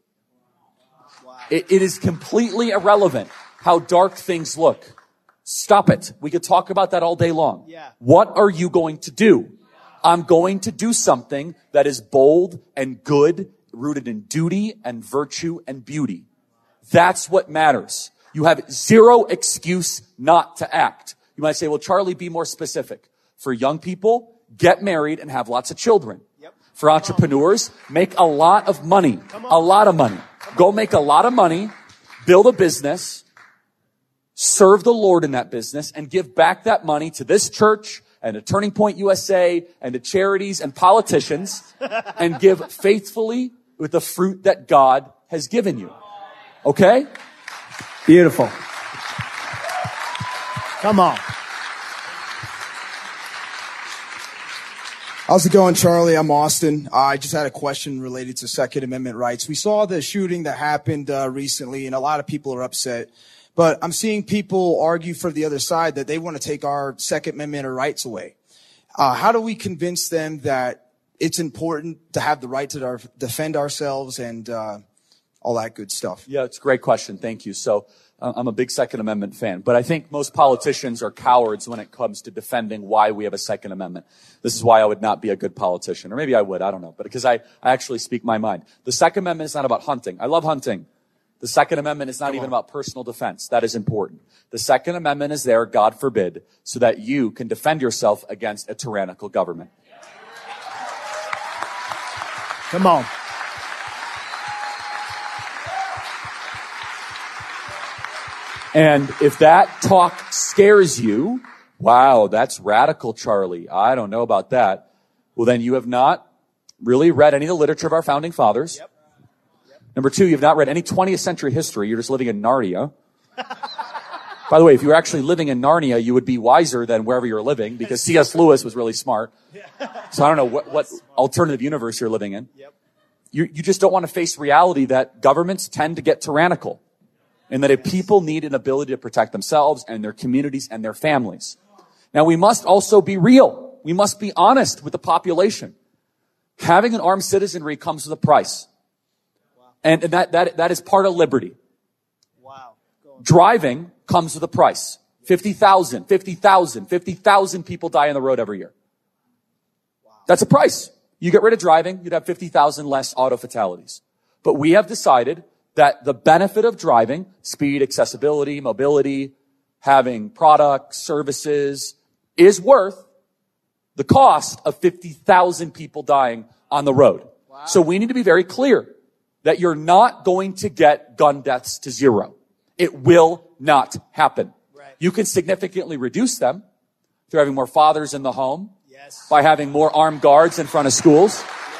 Wow. It, it is completely irrelevant how dark things look. Stop it. We could talk about that all day long. Yeah. What are you going to do? I'm going to do something that is bold and good, rooted in duty and virtue and beauty. That's what matters. You have zero excuse not to act. You might say, well, Charlie, be more specific. For young people, get married and have lots of children. Yep. For entrepreneurs, make a lot of money. A lot of money. Go make a lot of money, build a business, serve the Lord in that business, and give back that money to this church and to Turning Point U S A and to charities and politicians, and give faithfully with the fruit that God has given you. Okay?
Beautiful. Come on.
How's it going, Charlie? I'm Austin. Uh, I just had a question related to Second Amendment rights. We saw the shooting that happened uh, recently, and a lot of people are upset. But I'm seeing people argue for the other side that they want to take our Second Amendment rights away. Uh, how do we convince them that it's important to have the right to our, defend ourselves and uh, all that good stuff?
Yeah, it's a great question. Thank you. So uh, I'm a big Second Amendment fan, but I think most politicians are cowards when it comes to defending why we have a Second Amendment. This is why I would not be a good politician, or maybe I would, I don't know, but because I, I actually speak my mind. The Second Amendment is not about hunting. I love hunting. The Second Amendment is not even about personal defense. That is important. The Second Amendment is there, God forbid, so that you can defend yourself against a tyrannical government.
Come on.
And if that talk scares you, wow, that's radical, Charlie. I don't know about that. Well, then you have not really read any of the literature of our founding fathers. Yep. Yep. Number two, you've not read any twentieth century history. You're just living in Narnia. By the way, if you were actually living in Narnia, you would be wiser than wherever you're living, because C S Lewis was really smart. So I don't know what, what alternative universe you're living in. Yep. You, you just don't want to face reality that governments tend to get tyrannical, and that if people need an ability to protect themselves and their communities and their families. Now, we must also be real. We must be honest with the population. Having an armed citizenry comes with a price. And, and that, that, that is part of liberty.
Wow.
Driving comes with a price. fifty thousand, fifty thousand, fifty thousand people die on the road every year. Wow. That's a price. You get rid of driving, you'd have fifty thousand less auto fatalities. But we have decided that the benefit of driving, speed, accessibility, mobility, having products, services, is worth the cost of fifty thousand people dying on the road. Wow. So we need to be very clear that you're not going to get gun deaths to zero. It will not happen. Right. You can significantly reduce them through having more fathers in the home, yes, by having more armed guards in front of schools.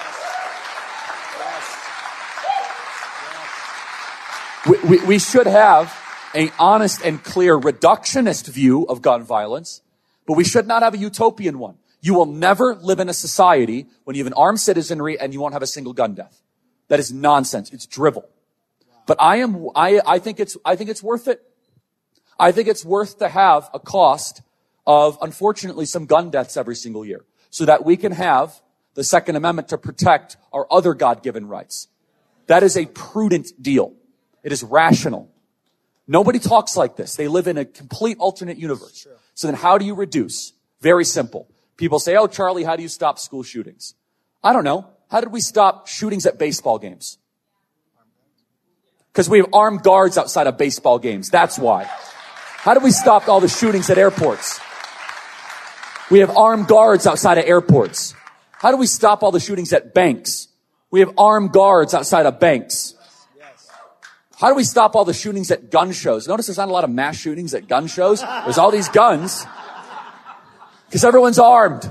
We, we, we should have an honest and clear reductionist view of gun violence, but we should not have a utopian one. You will never live in a society when you have an armed citizenry and you won't have a single gun death. That is nonsense. It's drivel. But I am, I, I think it's, I think it's worth it. I think it's worth to have a cost of, unfortunately, some gun deaths every single year, so that we can have the Second Amendment to protect our other God-given rights. That is a prudent deal. It is rational. Nobody talks like this. They live in a complete alternate universe. Sure. So then how do you reduce? Very simple. People say, oh, Charlie, how do you stop school shootings? I don't know. How did we stop shootings at baseball games? Because we have armed guards outside of baseball games. That's why. How did we stop all the shootings at airports? We have armed guards outside of airports. How do we stop all the shootings at banks? We have armed guards outside of banks. How do we stop all the shootings at gun shows? Notice there's not a lot of mass shootings at gun shows. There's all these guns because everyone's armed.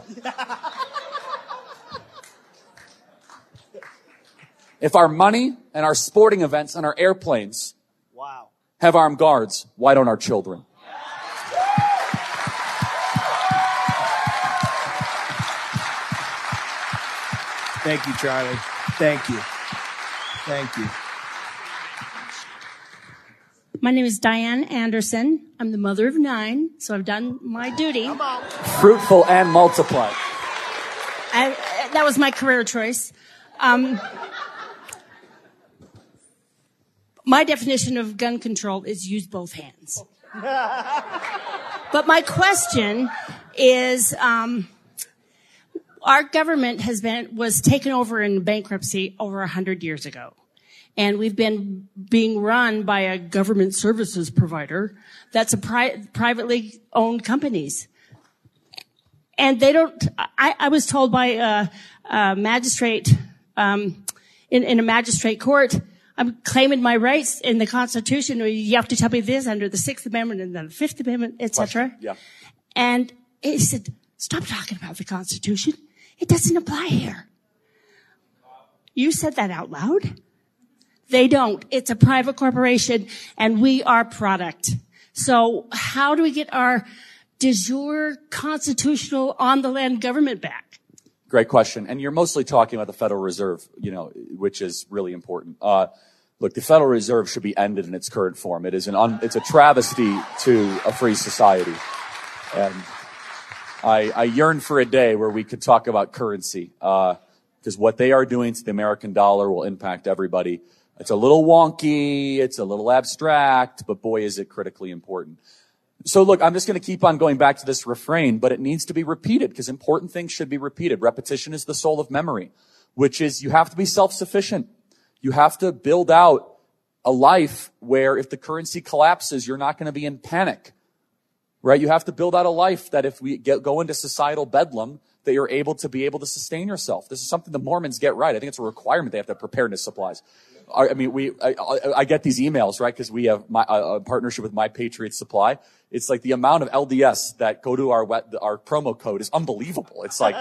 If our money and our sporting events and our airplanes wow. have armed guards, why don't our children?
Thank you, Charlie. Thank you. Thank you.
My name is Diane Anderson. I'm the mother of nine, so I've done my duty.
Fruitful and multiply.
I, that was my career choice. Um, my definition of gun control is use both hands. But my question is, um, our government has been was taken over in bankruptcy over a hundred years ago. And we've been being run by a government services provider that's a pri- privately owned companies. And they don't, I, I was told by a, a magistrate, um, in, in a magistrate court, I'm claiming my rights in the Constitution. You have to tell me this under the Sixth Amendment and then the Fifth Amendment, et cetera.
Yeah.
And he said, stop talking about the Constitution. It doesn't apply here. You said that out loud? They don't. It's a private corporation, and we are product. So how do we get our de jure constitutional on-the-land government back?
Great question. And you're mostly talking about the Federal Reserve, you know, which is really important. Uh, look, the Federal Reserve should be ended in its current form. It is an un, it's a travesty to a free society. And I, I yearn for a day where we could talk about currency, uh, because what they are doing to the American dollar will impact everybody. It's a little wonky, it's a little abstract, but boy, is it critically important. So look, I'm just going to keep on going back to this refrain, but it needs to be repeated because important things should be repeated. Repetition is the soul of memory, which is you have to be self-sufficient. You have to build out a life where if the currency collapses, you're not going to be in panic, right? You have to build out a life that if we get, go into societal bedlam, that you're able to be able to sustain yourself. This is something the Mormons get right. I think it's a requirement. They have to have preparedness supplies. I, I mean, we, I, I get these emails, right? Because we have my, a partnership with My Patriot Supply. It's like the amount of L D S that go to our wet, our promo code is unbelievable. It's like,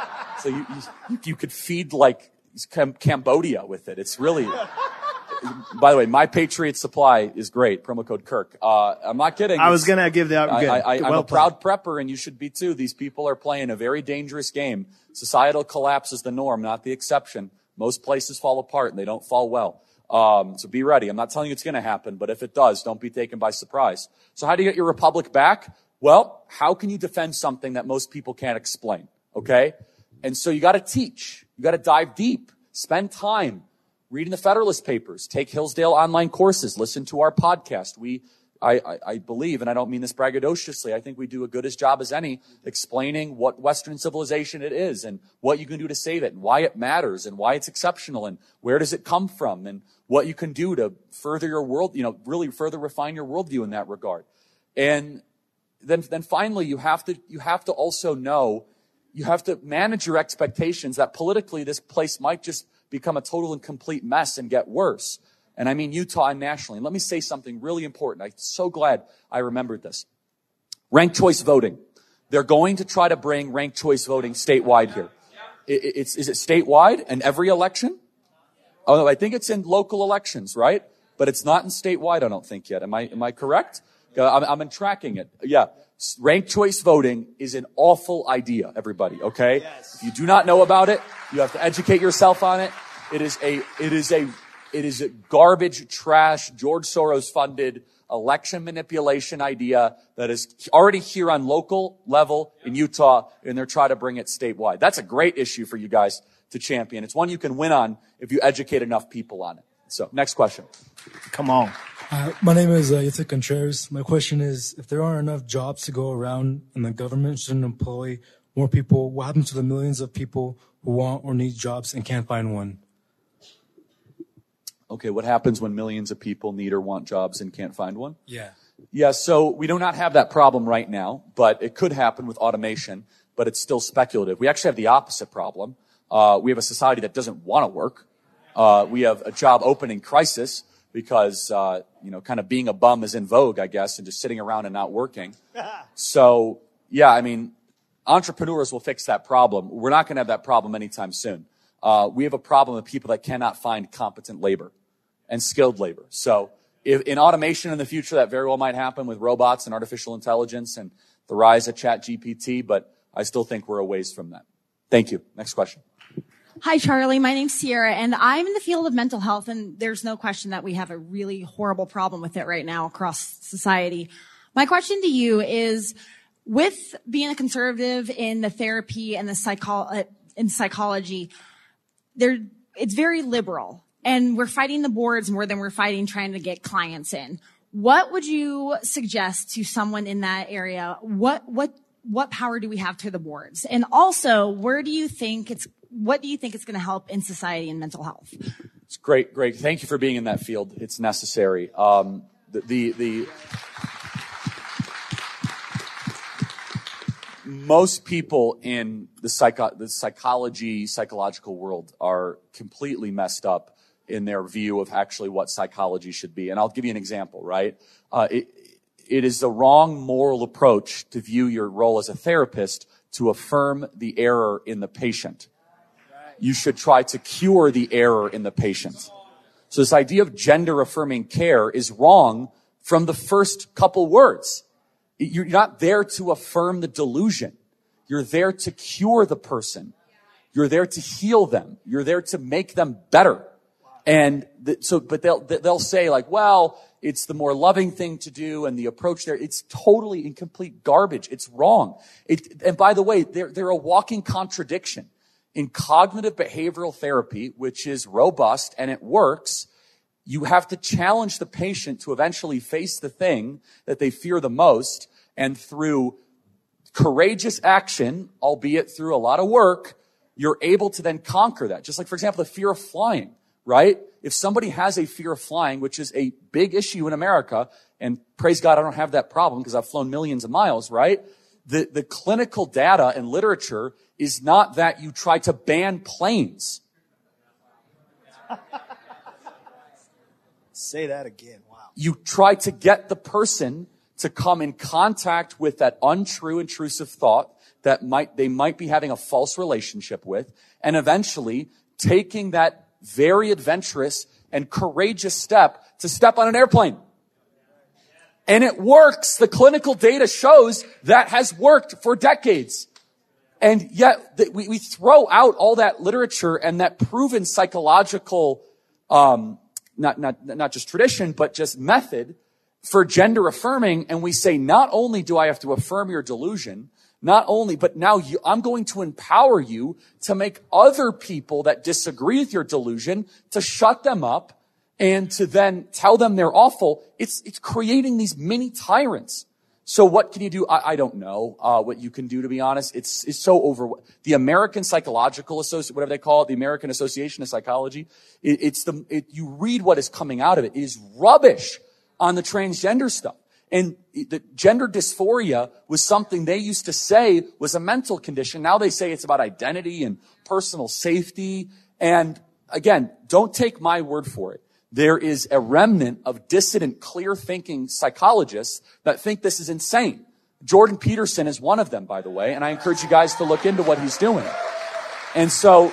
so you, you, you could feed like Cambodia with it. It's really, by the way, My Patriot Supply is great. Promo code Kirk. Uh, I'm not kidding.
I was going to give that.
I,
good.
I, I, I'm
well
a proud prepper, and you should be too. These people are playing a very dangerous game. Societal collapse is the norm, not the exception. Most places fall apart, and they don't fall well. Um, so be ready. I'm not telling you it's going to happen, but if it does, don't be taken by surprise. So how do you get your republic back? Well, how can you defend something that most people can't explain? Okay? And so you got to teach. You got to dive deep. Spend time reading the Federalist Papers. Take Hillsdale online courses. Listen to our podcast. We, I, I, I believe, and I don't mean this braggadociously, I think we do a good as job as any explaining what Western civilization it is and what you can do to save it and why it matters and why it's exceptional and where does it come from and what you can do to further your world, you know, really further refine your worldview in that regard. And then, then finally, you have to, you have to also know, you have to manage your expectations that politically this place might just become a total and complete mess and get worse. And I mean Utah and nationally. And let me say something really important. I'm so glad I remembered this. Ranked choice voting. They're going to try to bring ranked choice voting statewide here. It, it's, is it statewide in every election? Oh, no, I think it's in local elections, right? But it's not in statewide, I don't think yet. Am I, am I correct? I'm, I'm in tracking it. Yeah. Ranked choice voting is an awful idea, everybody, okay? Yes. If you do not know about it, you have to educate yourself on it. It is a, it is a, it is a garbage, trash, George Soros funded election manipulation idea that is already here on local level in Utah, and they're trying to bring it statewide. That's a great issue for you guys to champion. It's one you can win on if you educate enough people on it. So, next question.
Come on.
Uh, my name is uh, Yitzhak Contreras. My question is, if there aren't enough jobs to go around and the government shouldn't employ more people, what happens to the millions of people who want or need jobs and can't find one?
Okay, what happens when millions of people need or want jobs and can't find one?
Yeah.
Yeah, so we do not have that problem right now, but it could happen with automation, but it's still speculative. We actually have the opposite problem. Uh, we have a society that doesn't want to work. Uh, we have a job opening crisis because, uh, you know, kind of being a bum is in vogue, I guess, and just sitting around and not working. So, yeah, I mean, entrepreneurs will fix that problem. We're not going to have that problem anytime soon. Uh, we have a problem with people that cannot find competent labor and skilled labor. So if in automation in the future, that very well might happen with robots and artificial intelligence and the rise of Chat G P T, but I still think we're a ways from that. Thank you. Next question.
Hi, Charlie. My name's Sierra, and I'm in the field of mental health, and there's no question that we have a really horrible problem with it right now across society. My question to you is, with being a conservative in the therapy and the psycho- in psychology, there, it's very liberal, and we're fighting the boards more than we're fighting trying to get clients in. What would you suggest to someone in that area? What, what, what power do we have to the boards? And also, where do you think it's, what do you think is going to help in society and mental health?
It's great, great. Thank you for being in that field. It's necessary. Um, the, the, the, most people in the psycho, the psychology, psychological world are completely messed up in their view of actually what psychology should be. And I'll give you an example, right? Uh, it, it is the wrong moral approach to view your role as a therapist to affirm the error in the patient. You should try to cure the error in the patient. So this idea of gender affirming care is wrong from the first couple words. You're not there to affirm the delusion. You're there to cure the person. You're there to heal them. You're there to make them better. And the, so, but they'll, they'll say like, well, it's the more loving thing to do and the approach there. It's totally and complete garbage. It's wrong. It, and by the way, they're, they're a walking contradiction. In cognitive behavioral therapy, which is robust and it works, you have to challenge the patient to eventually face the thing that they fear the most, and through courageous action, albeit through a lot of work, you're able to then conquer that. Just like, for example, the fear of flying, right? If somebody has a fear of flying, which is a big issue in America, and praise God, I don't have that problem because I've flown millions of miles, right? The, the clinical data and literature is not that you try to ban planes.
Say that again. Wow.
You try to get the person to come in contact with that untrue, intrusive thought that might, they might be having a false relationship with, and eventually taking that very adventurous and courageous step to step on an airplane. And it works. The clinical data shows that has worked for decades. And yet we, we throw out all that literature and that proven psychological, um, not, not, not just tradition, but just method for gender affirming. And we say, not only do I have to affirm your delusion, not only, but now you, I'm going to empower you to make other people that disagree with your delusion, to shut them up and to then tell them they're awful. It's, it's creating these mini tyrants. So what can you do? I, I don't know, uh, what you can do, to be honest. It's, it's so over, the American Psychological Association, whatever they call it, the American Association of Psychology. It, it's the, it, you read what is coming out of it. It is rubbish on the transgender stuff. And the gender dysphoria was something they used to say was a mental condition. Now they say it's about identity and personal safety. And again, don't take my word for it. There is a remnant of dissident, clear-thinking psychologists that think this is insane. Jordan Peterson is one of them, by the way, and I encourage you guys to look into what he's doing. And so,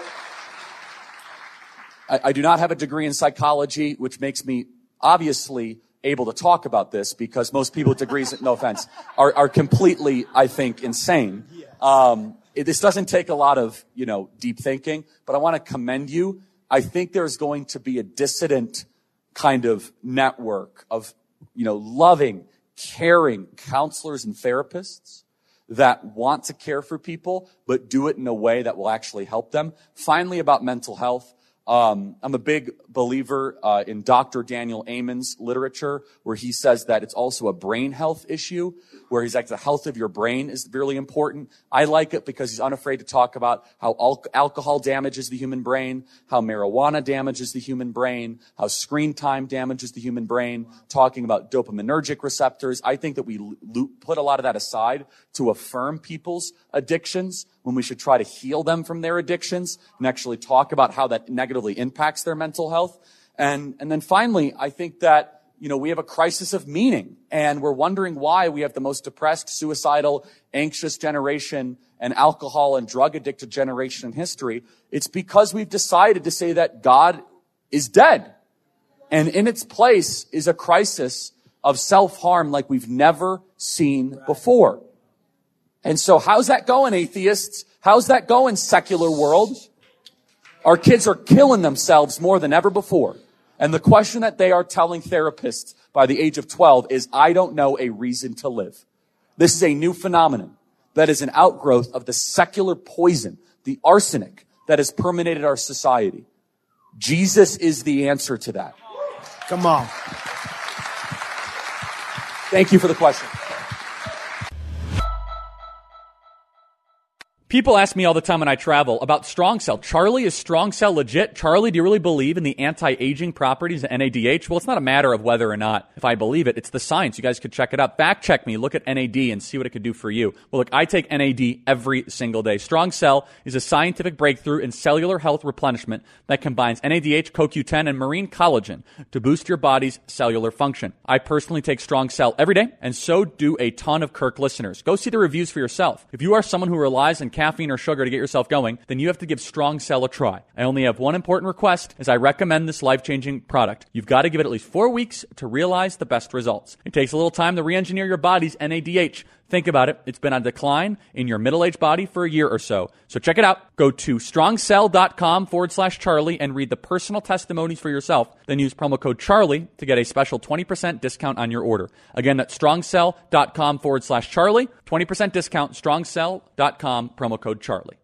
I, I do not have a degree in psychology, which makes me obviously able to talk about this, because most people with degrees, no offense, are, are completely, I think, insane. Um, it, this doesn't take a lot of, you know, deep thinking, but I want to commend you. I think there's going to be a dissident kind of network of, you know, loving, caring counselors and therapists that want to care for people, but do it in a way that will actually help them. Finally, about mental health. Um, I'm a big believer uh, in Doctor Daniel Amen's literature, where he says that it's also a brain health issue, where he's like, the health of your brain is really important. I like it because he's unafraid to talk about how al- alcohol damages the human brain, how marijuana damages the human brain, how screen time damages the human brain, talking about dopaminergic receptors. I think that we lo- put a lot of that aside to affirm people's addictions, when we should try to heal them from their addictions and actually talk about how that negatively impacts their mental health. And, and then finally, I think that, you know, we have a crisis of meaning, and we're wondering why we have the most depressed, suicidal, anxious generation and alcohol and drug addicted generation in history. It's because we've decided to say that God is dead. And in its place is a crisis of self-harm like we've never seen before. And so how's that going, atheists? How's that going, secular world? Our kids are killing themselves more than ever before. And the question that they are telling therapists by the age of twelve is, I don't know a reason to live. This is a new phenomenon that is an outgrowth of the secular poison, the arsenic that has permeated our society. Jesus is the answer to that.
Come on.
Thank you for the question.
People ask me all the time when I travel about Strong Cell. Charlie, is Strong Cell legit? Charlie, do you really believe in the anti-aging properties of N A D H? Well, it's not a matter of whether or not if I believe it. It's the science. You guys could check it out. Fact check me. Look at N A D and see what it could do for you. Well, look, I take N A D every single day. Strong Cell is a scientific breakthrough in cellular health replenishment that combines N A D H, C O Q ten, and marine collagen to boost your body's cellular function. I personally take Strong Cell every day, and so do a ton of Kirk listeners. Go see the reviews for yourself. If you are someone who relies on caffeine or sugar to get yourself going, then you have to give Strong Cell a try. I only have one important request as I recommend this life-changing product. You've got to give it at least four weeks to realize the best results. It takes a little time to re-engineer your body's N A D H. Think about it. It's been on decline in your middle-aged body for a year or so. So check it out. Go to strongcell.com forward slash Charlie and read the personal testimonies for yourself. Then use promo code Charlie to get a special twenty percent discount on your order. Again, that's strongcell.com forward slash Charlie. twenty percent discount, strongcell.com, promo code Charlie.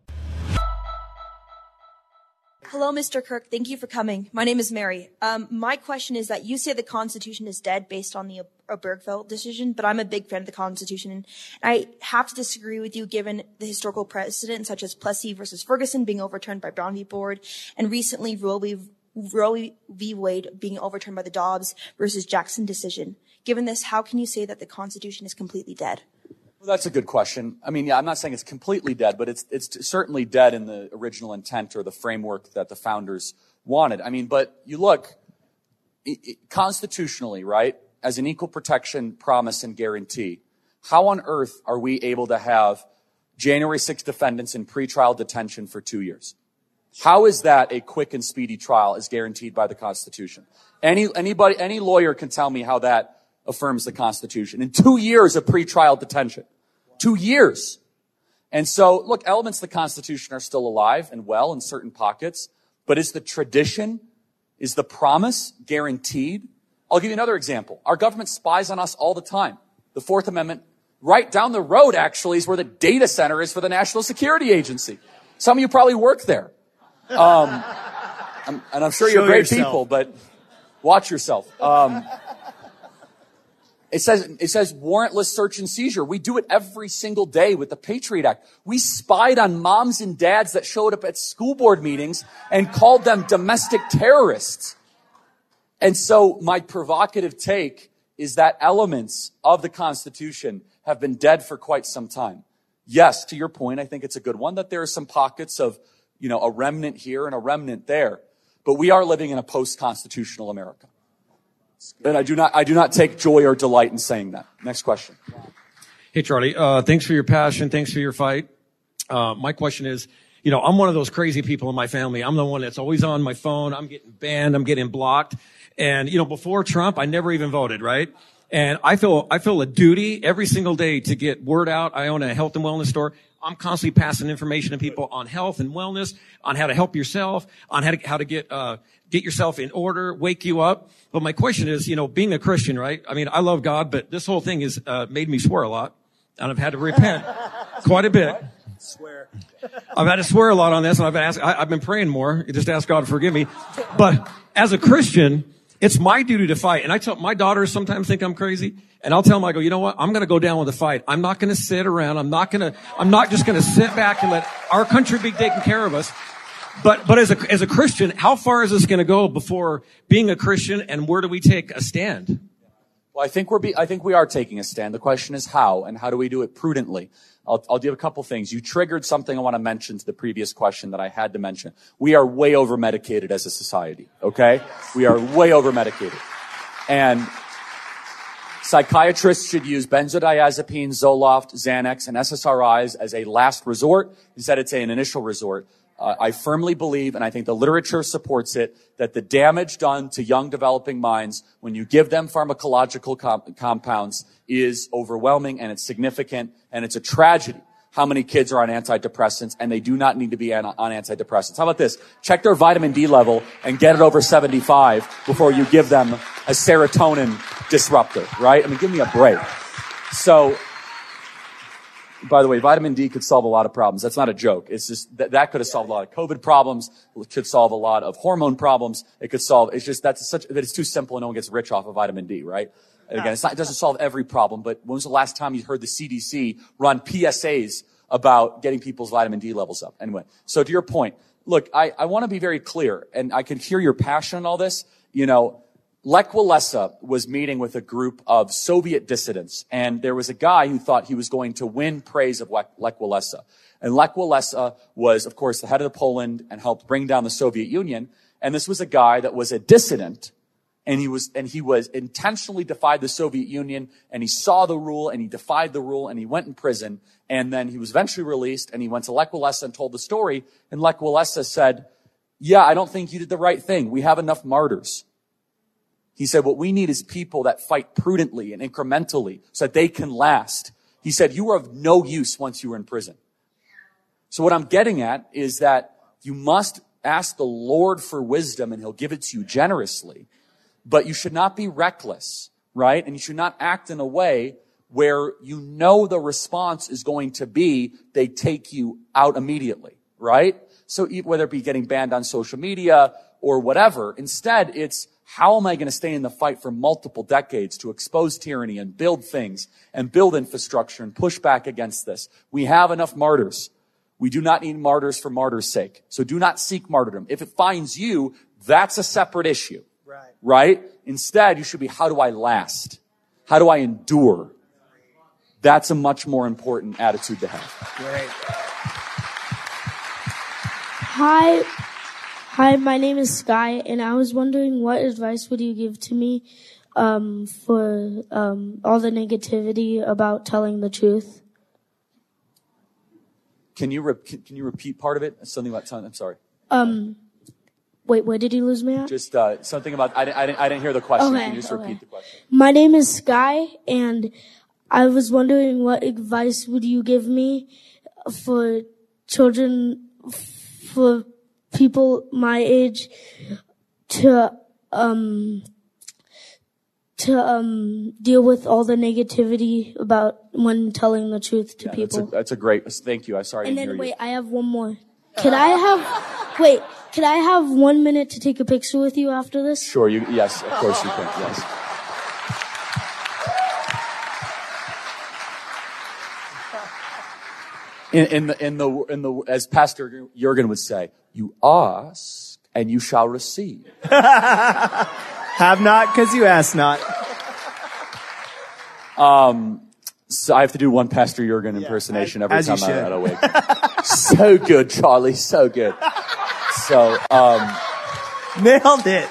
Hello, Mister Kirk. Thank you for coming. My name is Mary. Um, my question is that you say the Constitution is dead based on the Obergefell decision, but I'm a big fan of the Constitution, and I have to disagree with you given the historical precedent such as Plessy versus Ferguson being overturned by Brown v. Board, and recently Roe v. Roe v. Wade being overturned by the Dobbs versus Jackson decision. Given this, how can you say that the Constitution is completely dead?
Well, that's a good question. I mean, yeah, I'm not saying it's completely dead, but it's it's certainly dead in the original intent or the framework that the founders wanted. I mean, but you look, it, it, constitutionally, right, as an equal protection promise and guarantee, how on earth are we able to have January sixth defendants in pretrial detention for two years? How is that a quick and speedy trial as guaranteed by the Constitution? Any anybody, any lawyer can tell me how that affirms the Constitution. In two years of pretrial detention. Two years. And so, look, elements of the Constitution are still alive and well in certain pockets, but is the tradition, is the promise guaranteed? I'll give you another example. Our government spies on us all the time. The Fourth Amendment, right down the road, actually, is where the data center is for the National Security Agency. Some of you probably work there. Um, I'm, and I'm sure
Show
you're great
yourself.
people, but watch yourself. Um, It says, it says warrantless search and seizure. We do it every single day with the Patriot Act. We spied on moms and dads that showed up at school board meetings and called them domestic terrorists. And so my provocative take is that elements of the Constitution have been dead for quite some time. Yes, to your point, I think it's a good one that there are some pockets of, you know, a remnant here and a remnant there. But we are living in a post-constitutional America. And I do not, I do not take joy or delight in saying that. Next question.
Hey, Charlie. Uh, thanks for your passion. Thanks for your fight. Uh, my question is, you know, I'm one of those crazy people in my family. I'm the one that's always on my phone. I'm getting banned. I'm getting blocked. And, you know, before Trump, I never even voted, right? And I feel, I feel a duty every single day to get word out. I own a health and wellness store. I'm constantly passing information to people on health and wellness, on how to help yourself, on how to, how to get, uh, get yourself in order, wake you up. But my question is, you know, being a Christian, right? I mean, I love God, but this whole thing has, uh, made me swear a lot. And I've had to repent quite a bit.
Swear.
I've had to swear a lot on this, and I've asked, I, I've been praying more. Just ask God to forgive me. But as a Christian, it's my duty to fight. And I tell my daughters sometimes think I'm crazy. And I'll tell them, I go, you know what? I'm going to go down with the fight. I'm not going to sit around. I'm not going to, I'm not just going to sit back and let our country be taken care of us. But, but as a, as a Christian, how far is this going to go before being a Christian, and where do we take a stand?
Well, I think we're, be, I think we are taking a stand. The question is how, and how do we do it prudently? I'll, I'll do a couple things. You triggered something I want to mention to the previous question that I had to mention. We are way over medicated as a society. Okay. We are way over medicated. And psychiatrists should use benzodiazepines, Zoloft, Xanax, and S S R Is as a last resort instead of an initial resort. Uh, I firmly believe, and I think the literature supports it, that the damage done to young developing minds when you give them pharmacological com- compounds is overwhelming, and it's significant, and it's a tragedy how many kids are on antidepressants, and they do not need to be on, on antidepressants. How about this? Check their vitamin D level and get it over seventy-five before you give them a serotonin disruptor, right? I mean, give me a break. So, by the way, vitamin D could solve a lot of problems. That's not a joke. It's just that, that could have solved a lot of COVID problems. It could solve a lot of hormone problems. It could solve, it's just, that's such, that it's too simple and no one gets rich off of vitamin D, right? And again, it's not, it doesn't solve every problem, but when was the last time you heard the C D C run P S As about getting people's vitamin D levels up? Anyway, so to your point, look, I, I want to be very clear, and I can hear your passion in all this. You know, Lech Walesa was meeting with a group of Soviet dissidents, and there was a guy who thought he was going to win praise of Lech, Lech Walesa. And Lech Walesa was, of course, the head of Poland and helped bring down the Soviet Union. And this was a guy that was a dissident, and he was, and he was intentionally defied the Soviet Union, and he saw the rule, and he defied the rule, and he went in prison, and then he was eventually released, and he went to Lech Walesa and told the story, and Lech Walesa said, yeah, I don't think you did the right thing. We have enough martyrs. He said, what we need is people that fight prudently and incrementally so that they can last. He said, you were of no use once you were in prison. So what I'm getting at is that you must ask the Lord for wisdom and he'll give it to you generously. But you should not be reckless, right? And you should not act in a way where you know the response is going to be they take you out immediately, right? So whether it be getting banned on social media or whatever, instead it's how am I going to stay in the fight for multiple decades to expose tyranny and build things and build infrastructure and push back against this? We have enough martyrs. We do not need martyrs for martyrs' sake. So do not seek martyrdom. If it finds you, that's a separate issue. Right. Right? Instead, you should be, how do I last? How do I endure? That's a much more important attitude to have.
Great. Hi. Hi, my name is Sky, and I was wondering what advice would you give to me um, for um, all the negativity about telling the truth?
Can you re- can you repeat part of it? Something about telling. I'm sorry.
Um, wait, where did you lose me at?
Just uh, something about. I didn't, I didn't. I didn't hear the question.
Okay,
Can you just
okay.
repeat the question?
My name is Sky, and I was wondering what advice would you give me for children, for people my age to um to um deal with all the negativity about when telling the truth to
Yeah,
people.
That's a, that's a great. Thank you. I sorry.
And
I didn't
then
hear
wait,
you.
I have one more. Could I have wait? Could I have one minute to take a picture with you after this?
Sure. You. Yes. Of course you can. Yes. In, in the in the in the as Pastor Jurgen would say, you ask and you shall receive.
Have not, because you ask not.
Um, so I have to do one Pastor Jurgen impersonation
Yeah,
every
as
time
you
I'm
should.
at a wake. So good, Charlie. So good. So um,
nailed it.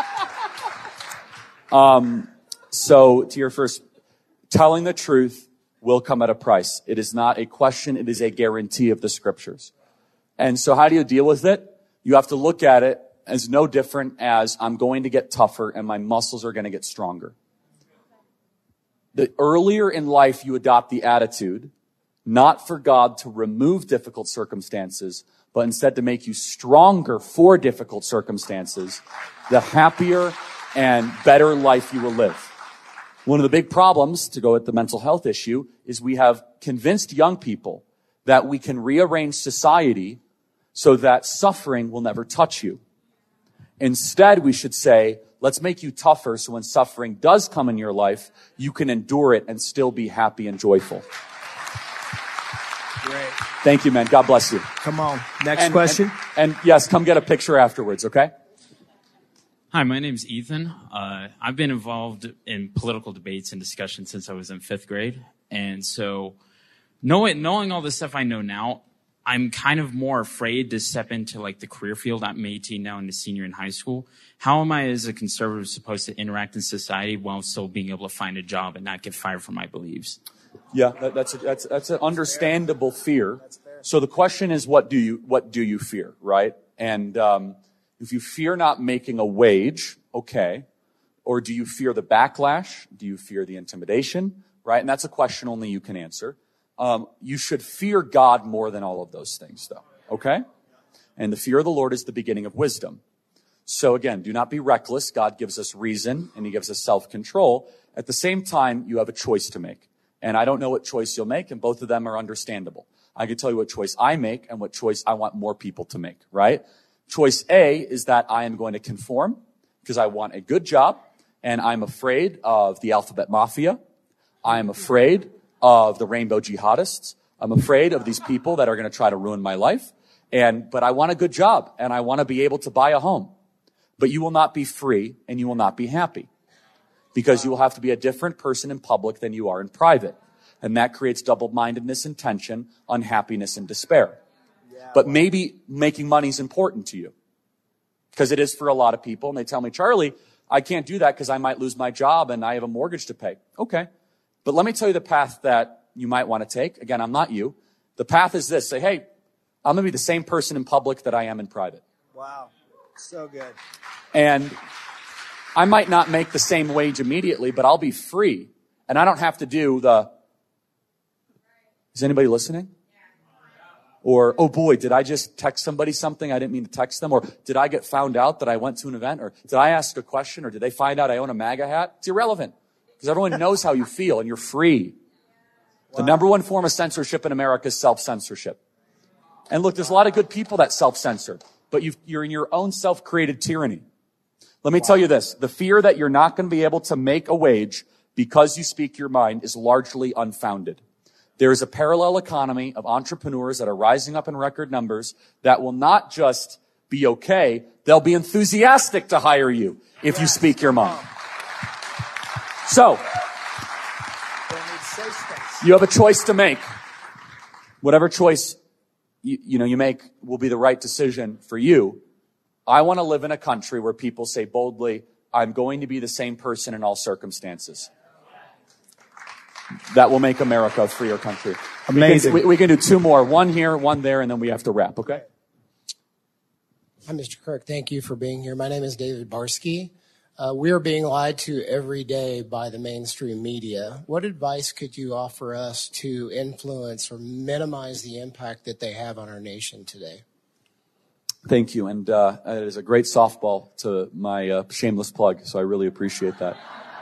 Um, so to your first, telling the truth will come at a price. It is not a question. It is a guarantee of the scriptures. And so how do you deal with it? You have to look at it as no different as I'm going to get tougher and my muscles are going to get stronger. The earlier in life you adopt the attitude, not for God to remove difficult circumstances, but instead to make you stronger for difficult circumstances, the happier and better life you will live. One of the big problems, to go at the mental health issue, is we have convinced young people that we can rearrange society so that suffering will never touch you. Instead, we should say, let's make you tougher so when suffering does come in your life, you can endure it and still be happy and joyful.
Great.
Thank you, man. God bless you.
Come on. Next
And-
question.
And, and yes, come get a picture afterwards, okay?
Hi, my name's Ethan. Uh, I've been involved in political debates and discussions since I was in fifth grade. And so knowing, knowing all the stuff I know now, I'm kind of more afraid to step into like the career field. I'm eighteen now and a senior in high school. How am I as a conservative supposed to interact in society while still being able to find a job and not get fired for my beliefs?
Yeah, that, that's a, that's that's an understandable fear. So the question is, what do you what do you fear, right? And um, if you fear not making a wage, okay, or do you fear the backlash? Do you fear the intimidation, right? And that's a question only you can answer. Um, you should fear God more than all of those things, though. Okay, and the fear of the Lord is the beginning of wisdom. So again, do not be reckless. God gives us reason and He gives us self-control. At the same time, you have a choice to make. And I don't know what choice you'll make, and both of them are understandable. I can tell you what choice I make and what choice I want more people to make, right? Choice A is that I am going to conform because I want a good job, and I'm afraid of the alphabet mafia. I'm afraid of the rainbow jihadists. I'm afraid of these people that are going to try to ruin my life. And, but I want a good job, and I want to be able to buy a home. But you will not be free, and you will not be happy, because you will have to be a different person in public than you are in private. And that creates double-mindedness and tension, unhappiness and despair. But maybe making money is important to you, because it is for a lot of people. And they tell me, Charlie, I can't do that because I might lose my job and I have a mortgage to pay. Okay. But let me tell you the path that you might want to take. Again, I'm not you. The path is this. Say, hey, I'm going to be the same person in public that I am in private.
Wow. So good.
And I might not make the same wage immediately, but I'll be free. And I don't have to do the Is anybody listening? Or, oh boy, did I just text somebody something I didn't mean to text them? Or did I get found out that I went to an event? Or did I ask a question? Or did they find out I own a MAGA hat? It's irrelevant because everyone knows how you feel and you're free. Wow. The number one form of censorship in America is self-censorship. And look, there's a lot of good people that self-censor, but you've, you're in your own self-created tyranny. Let me wow. tell you this. The fear that you're not going to be able to make a wage because you speak your mind is largely unfounded. There is a parallel economy of entrepreneurs that are rising up in record numbers that will not just be okay, they'll be enthusiastic to hire you if you speak your mind. So, you have a choice to make. Whatever choice you, you know, you make will be the right decision for you. I want to live in a country where people say boldly, I'm going to be the same person in all circumstances. That will make America a freer country.
Amazing.
We can, we, we can do two more. One here, one there, and then we have to wrap, okay?
Hi, Mister Kirk. Thank you for being here. My name is David Barsky. Uh, we are being lied to every day by the mainstream media. What advice could you offer us to influence or minimize the impact that they have on our nation today?
Thank you. And uh, it is a great softball to my uh, shameless plug, so I really appreciate that.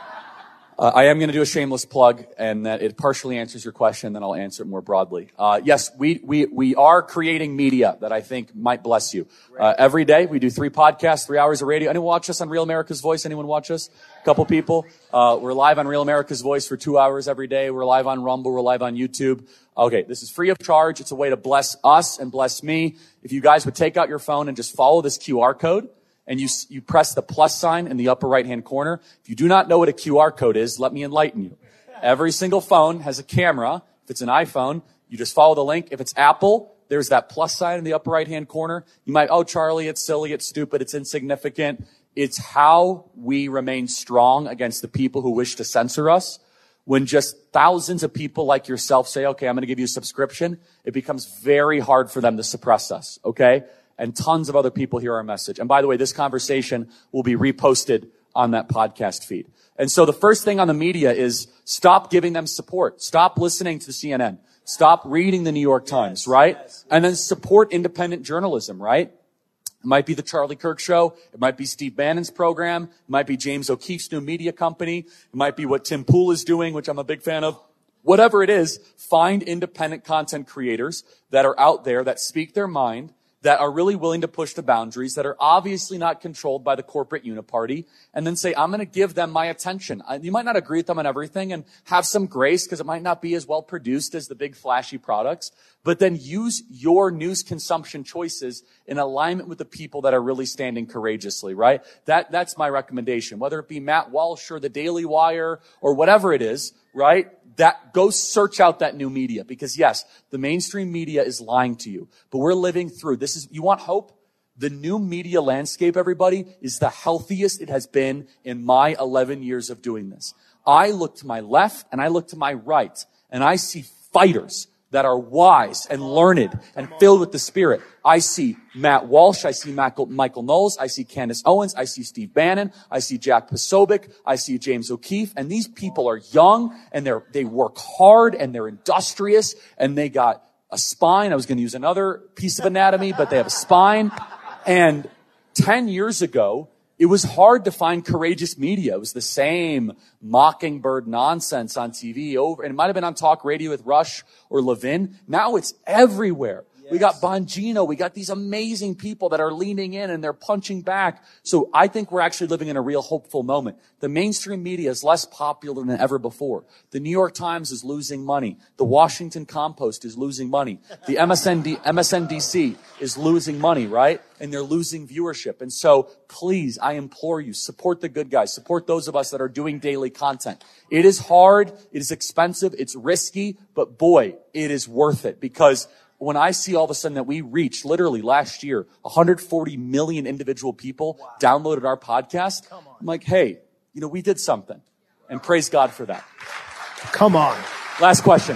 Uh, I am going to do a shameless plug, and that it partially answers your question, then I'll answer it more broadly. Uh, yes, we, we, we are creating media that I think might bless you. Uh, every day, we do three podcasts, three hours of radio. Anyone watch us on Real America's Voice? Anyone watch us? A couple people. Uh, we're live on Real America's Voice for two hours every day. We're live on Rumble. We're live on YouTube. Okay, this is free of charge. It's a way to bless us and bless me. If you guys would take out your phone and just follow this Q R code, and you, you press the plus sign in the upper right-hand corner. If you do not know what a Q R code is, let me enlighten you. Every single phone has a camera. If it's an iPhone, you just follow the link. If it's Apple, there's that plus sign in the upper right-hand corner. You might, oh, Charlie, it's silly, it's stupid, it's insignificant. It's how we remain strong against the people who wish to censor us. When just thousands of people like yourself say, okay, I'm going to give you a subscription, it becomes very hard for them to suppress us, okay? And tons of other people hear our message. And by the way, this conversation will be reposted on that podcast feed. And so the first thing on the media is stop giving them support. Stop listening to C N N. Stop reading the New York Times, right? And then support independent journalism, right? It might be the Charlie Kirk Show. It might be Steve Bannon's program. It might be James O'Keefe's new media company. It might be what Tim Pool is doing, which I'm a big fan of. Whatever it is, find independent content creators that are out there that speak their mind, that are really willing to push the boundaries, that are obviously not controlled by the corporate uniparty, and then say, I'm going to give them my attention. You might not agree with them on everything and have some grace because it might not be as well produced as the big flashy products, but then use your news consumption choices in alignment with the people that are really standing courageously, right? That, that's my recommendation. Whether it be Matt Walsh or the Daily Wire or whatever it is, right? That go search out that new media because yes, the mainstream media is lying to you, but we're living through this is, you want hope? The new media landscape, everybody, is the healthiest it has been in my eleven years of doing this. I look to my left and I look to my right and I see fighters that are wise and learned and filled with the Spirit. I see Matt Walsh. I see Michael Knowles. I see Candace Owens. I see Steve Bannon. I see Jack Posobiec. I see James O'Keefe. And these people are young and they're, they work hard and they're industrious and they got a spine. I was going to use another piece of anatomy, but they have a spine. And ten years ago, it was hard to find courageous media. It was the same Mockingbird nonsense on T V over, and it might have been on talk radio with Rush or Levin. Now it's everywhere. Yes. We got Bongino. We got these amazing people that are leaning in and they're punching back. So I think we're actually living in a real hopeful moment. The mainstream media is less popular than ever before. The New York Times is losing money. The Washington Compost is losing money. The M S N D, M S N B C is losing money, right? And they're losing viewership. And so please, I implore you, support the good guys. Support those of us that are doing daily content. It is hard. It is expensive. It's risky, but boy, it is worth it because when I see all of a sudden that we reached literally last year, one hundred forty million individual people wow. downloaded our podcast, I'm like, hey, you know, we did something. And praise God for that.
Come on.
Last question.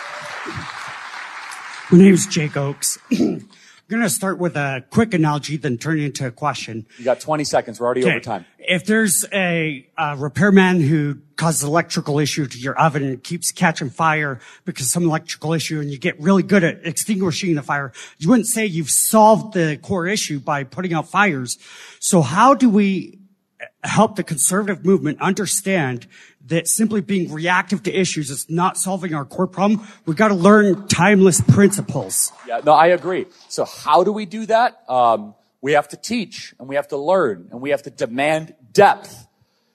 My name is Jake Oakes. I'm going to start with a quick analogy, then turn it into a question.
You got twenty seconds. We're already
okay.
over time.
If there's a, a repairman who causes electrical issue to your oven and it keeps catching fire because of some electrical issue and you get really good at extinguishing the fire. You wouldn't say you've solved the core issue by putting out fires. So how do we help the conservative movement understand that simply being reactive to issues is not solving our core problem? We've got to learn timeless principles.
Yeah, no, I agree. So how do we do that? Um, we have to teach and we have to learn and we have to demand depth.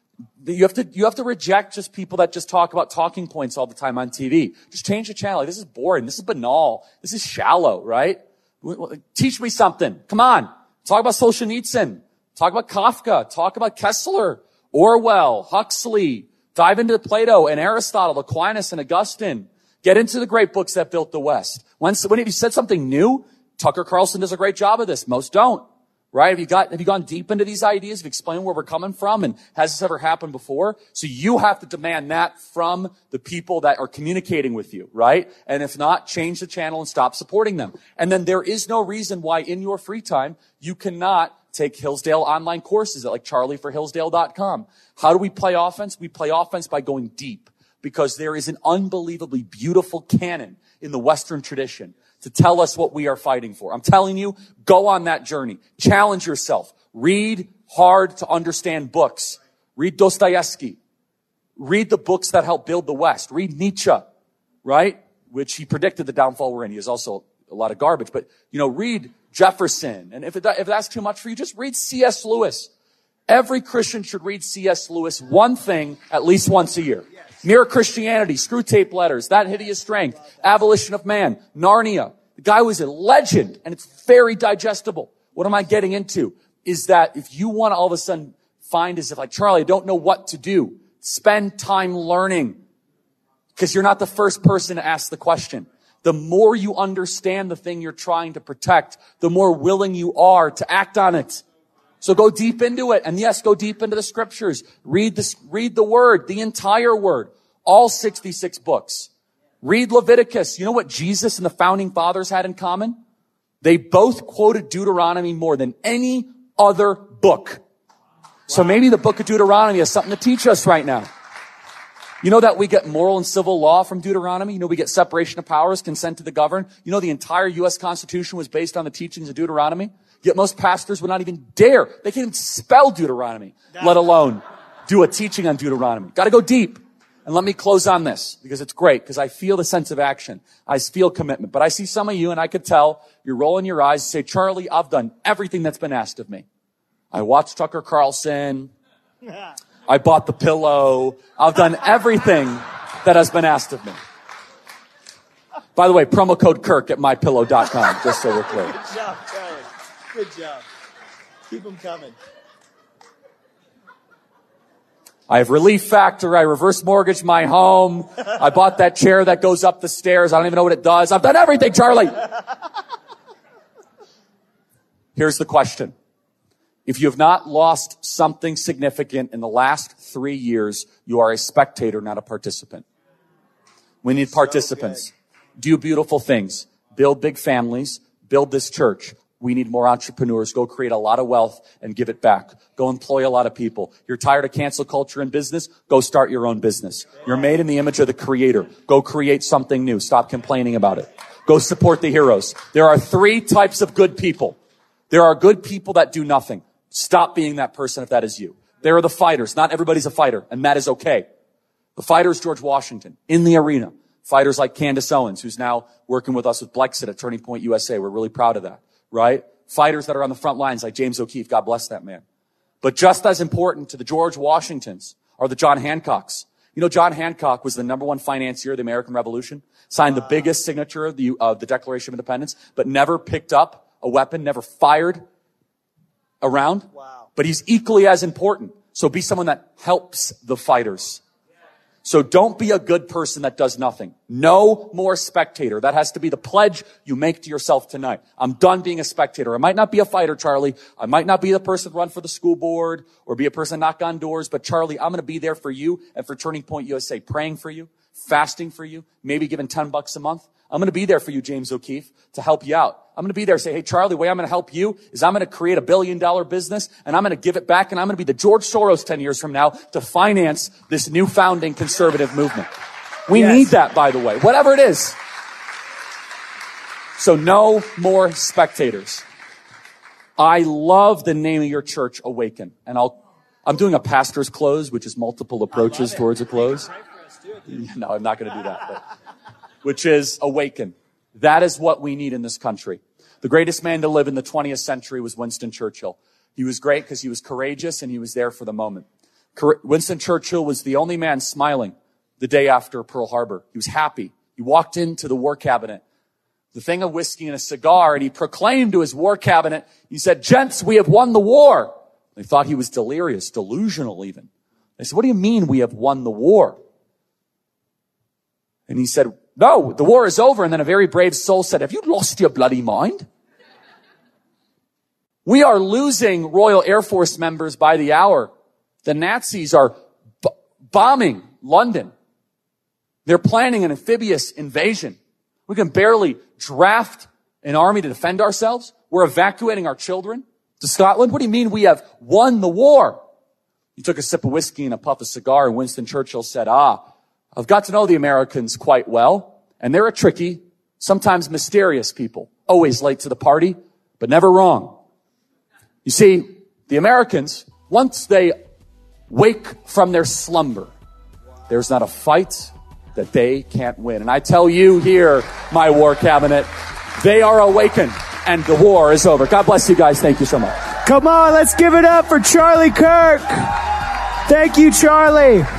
You have to, you have to reject just people that just talk about talking points all the time on T V. Just change the channel. Like, this is boring. This is banal. This is shallow, right? Teach me something. Come on. Talk about Solzhenitsyn. Talk about Kafka. Talk about Kessler, Orwell, Huxley. Dive into Plato and Aristotle, Aquinas and Augustine. Get into the great books that built the West. When, when have you said something new? Tucker Carlson does a great job of this. Most don't. Right? Have you got, have you gone deep into these ideas? Have you explained where we're coming from? And has this ever happened before? So you have to demand that from the people that are communicating with you, right? And if not, change the channel and stop supporting them. And then there is no reason why in your free time you cannot take Hillsdale online courses at like charlie for hillsdale dot com. How do we play offense? We play offense by going deep because there is an unbelievably beautiful canon in the Western tradition to tell us what we are fighting for. I'm telling you, go on that journey. Challenge yourself. Read hard to understand books. Read Dostoevsky. Read the books that help build the West. Read Nietzsche, right? Which he predicted the downfall we're in. He is also a lot of garbage. But, you know, read Jefferson. And if, it, if that's too much for you, just read C S Lewis. Every Christian should read C S Lewis one thing at least once a year. Mere Christianity, Screw Tape Letters, That Hideous Strength, Abolition of Man, Narnia. The guy was a legend, and it's very digestible. What am I getting into? Is that if you want to all of a sudden find as if like, Charlie, I don't know what to do, spend time learning. Because you're not the first person to ask the question. The more you understand the thing you're trying to protect, the more willing you are to act on it. So go deep into it. And yes, go deep into the scriptures. Read this, read the word, the entire word, all sixty-six books. Read Leviticus. You know what Jesus and the founding fathers had in common? They both quoted Deuteronomy more than any other book. So maybe the book of Deuteronomy has something to teach us right now. You know that we get moral and civil law from Deuteronomy? You know we get separation of powers, consent to the governed? You know the entire U S Constitution was based on the teachings of Deuteronomy? Yet most pastors would not even dare. They can't even spell Deuteronomy, let alone do a teaching on Deuteronomy. Got to go deep. And let me close on this because it's great because I feel the sense of action. I feel commitment. But I see some of you and I could tell you're rolling your eyes and say, Charlie, I've done everything that's been asked of me. I watched Tucker Carlson. I bought the pillow. I've done everything that has been asked of me. By the way, promo code Kirk at my pillow dot com, just so we're clear.
Good job, Charlie. Good job. Keep them coming.
I have Relief Factor. I reverse mortgaged my home. I bought that chair that goes up the stairs. I don't even know what it does. I've done everything, Charlie. Here's the question. If you have not lost something significant in the last three years, you are a spectator, not a participant. We need participants. Do beautiful things. Build big families. Build this church. We need more entrepreneurs. Go create a lot of wealth and give it back. Go employ a lot of people. You're tired of cancel culture in business? Go start your own business. You're made in the image of the Creator. Go create something new. Stop complaining about it. Go support the heroes. There are three types of good people. There are good people that do nothing. Stop being that person if that is you. There are the fighters. Not everybody's a fighter, and that is okay. The fighter is George Washington in the arena. Fighters like Candace Owens, who's now working with us with Blexit at Turning Point U S A. We're really proud of that, right? Fighters that are on the front lines like James O'Keefe. God bless that man. But just as important to the George Washingtons are the John Hancocks. You know, John Hancock was the number one financier of the American Revolution, signed the biggest signature of the, of the Declaration of Independence, but never picked up a weapon, never fired around. Wow. But he's equally as important. So be someone that helps the fighters. So don't be a good person that does nothing. No more spectator. That has to be the pledge you make to yourself tonight. I'm done being a spectator. I might not be a fighter, Charlie. I might not be the person to run for the school board or be a person to knock on doors. But Charlie, I'm going to be there for you and for Turning Point U S A, praying for you, fasting for you, maybe giving ten bucks a month. I'm going to be there for you, James O'Keefe, to help you out. I'm going to be there and say, hey, Charlie, the way I'm going to help you is I'm going to create a billion dollar business and I'm going to give it back and I'm going to be the George Soros ten years from now to finance this new founding conservative movement. We yes. need that, by the way, whatever it is. So no more spectators. I love the name of your church, Awaken. And I'll, I'm doing a pastor's close, which is multiple approaches towards a close. No, I'm not going to do that. But, which is Awaken. That is what we need in this country. The greatest man to live in the twentieth century was Winston Churchill. He was great because he was courageous and he was there for the moment. Winston Churchill was the only man smiling the day after Pearl Harbor. He was happy. He walked into the war cabinet, the thing of whiskey and a cigar, and he proclaimed to his war cabinet, he said, gents, we have won the war. They thought he was delirious, delusional even. They said, what do you mean we have won the war? And he said, no, the war is over. And then a very brave soul said, have you lost your bloody mind? We are losing Royal Air Force members by the hour. The Nazis are b- bombing London. They're planning an amphibious invasion. We can barely draft an army to defend ourselves. We're evacuating our children to Scotland. What do you mean we have won the war? He took a sip of whiskey and a puff of cigar, and Winston Churchill said, ah, I've got to know the Americans quite well, and they're a tricky, sometimes mysterious people, always late to the party, but never wrong. You see, the Americans, once they wake from their slumber, there's not a fight that they can't win. And I tell you here, my war cabinet, they are awakened and the war is over. God bless you guys. Thank you so much.
Come on, let's give it up for Charlie Kirk. Thank you, Charlie.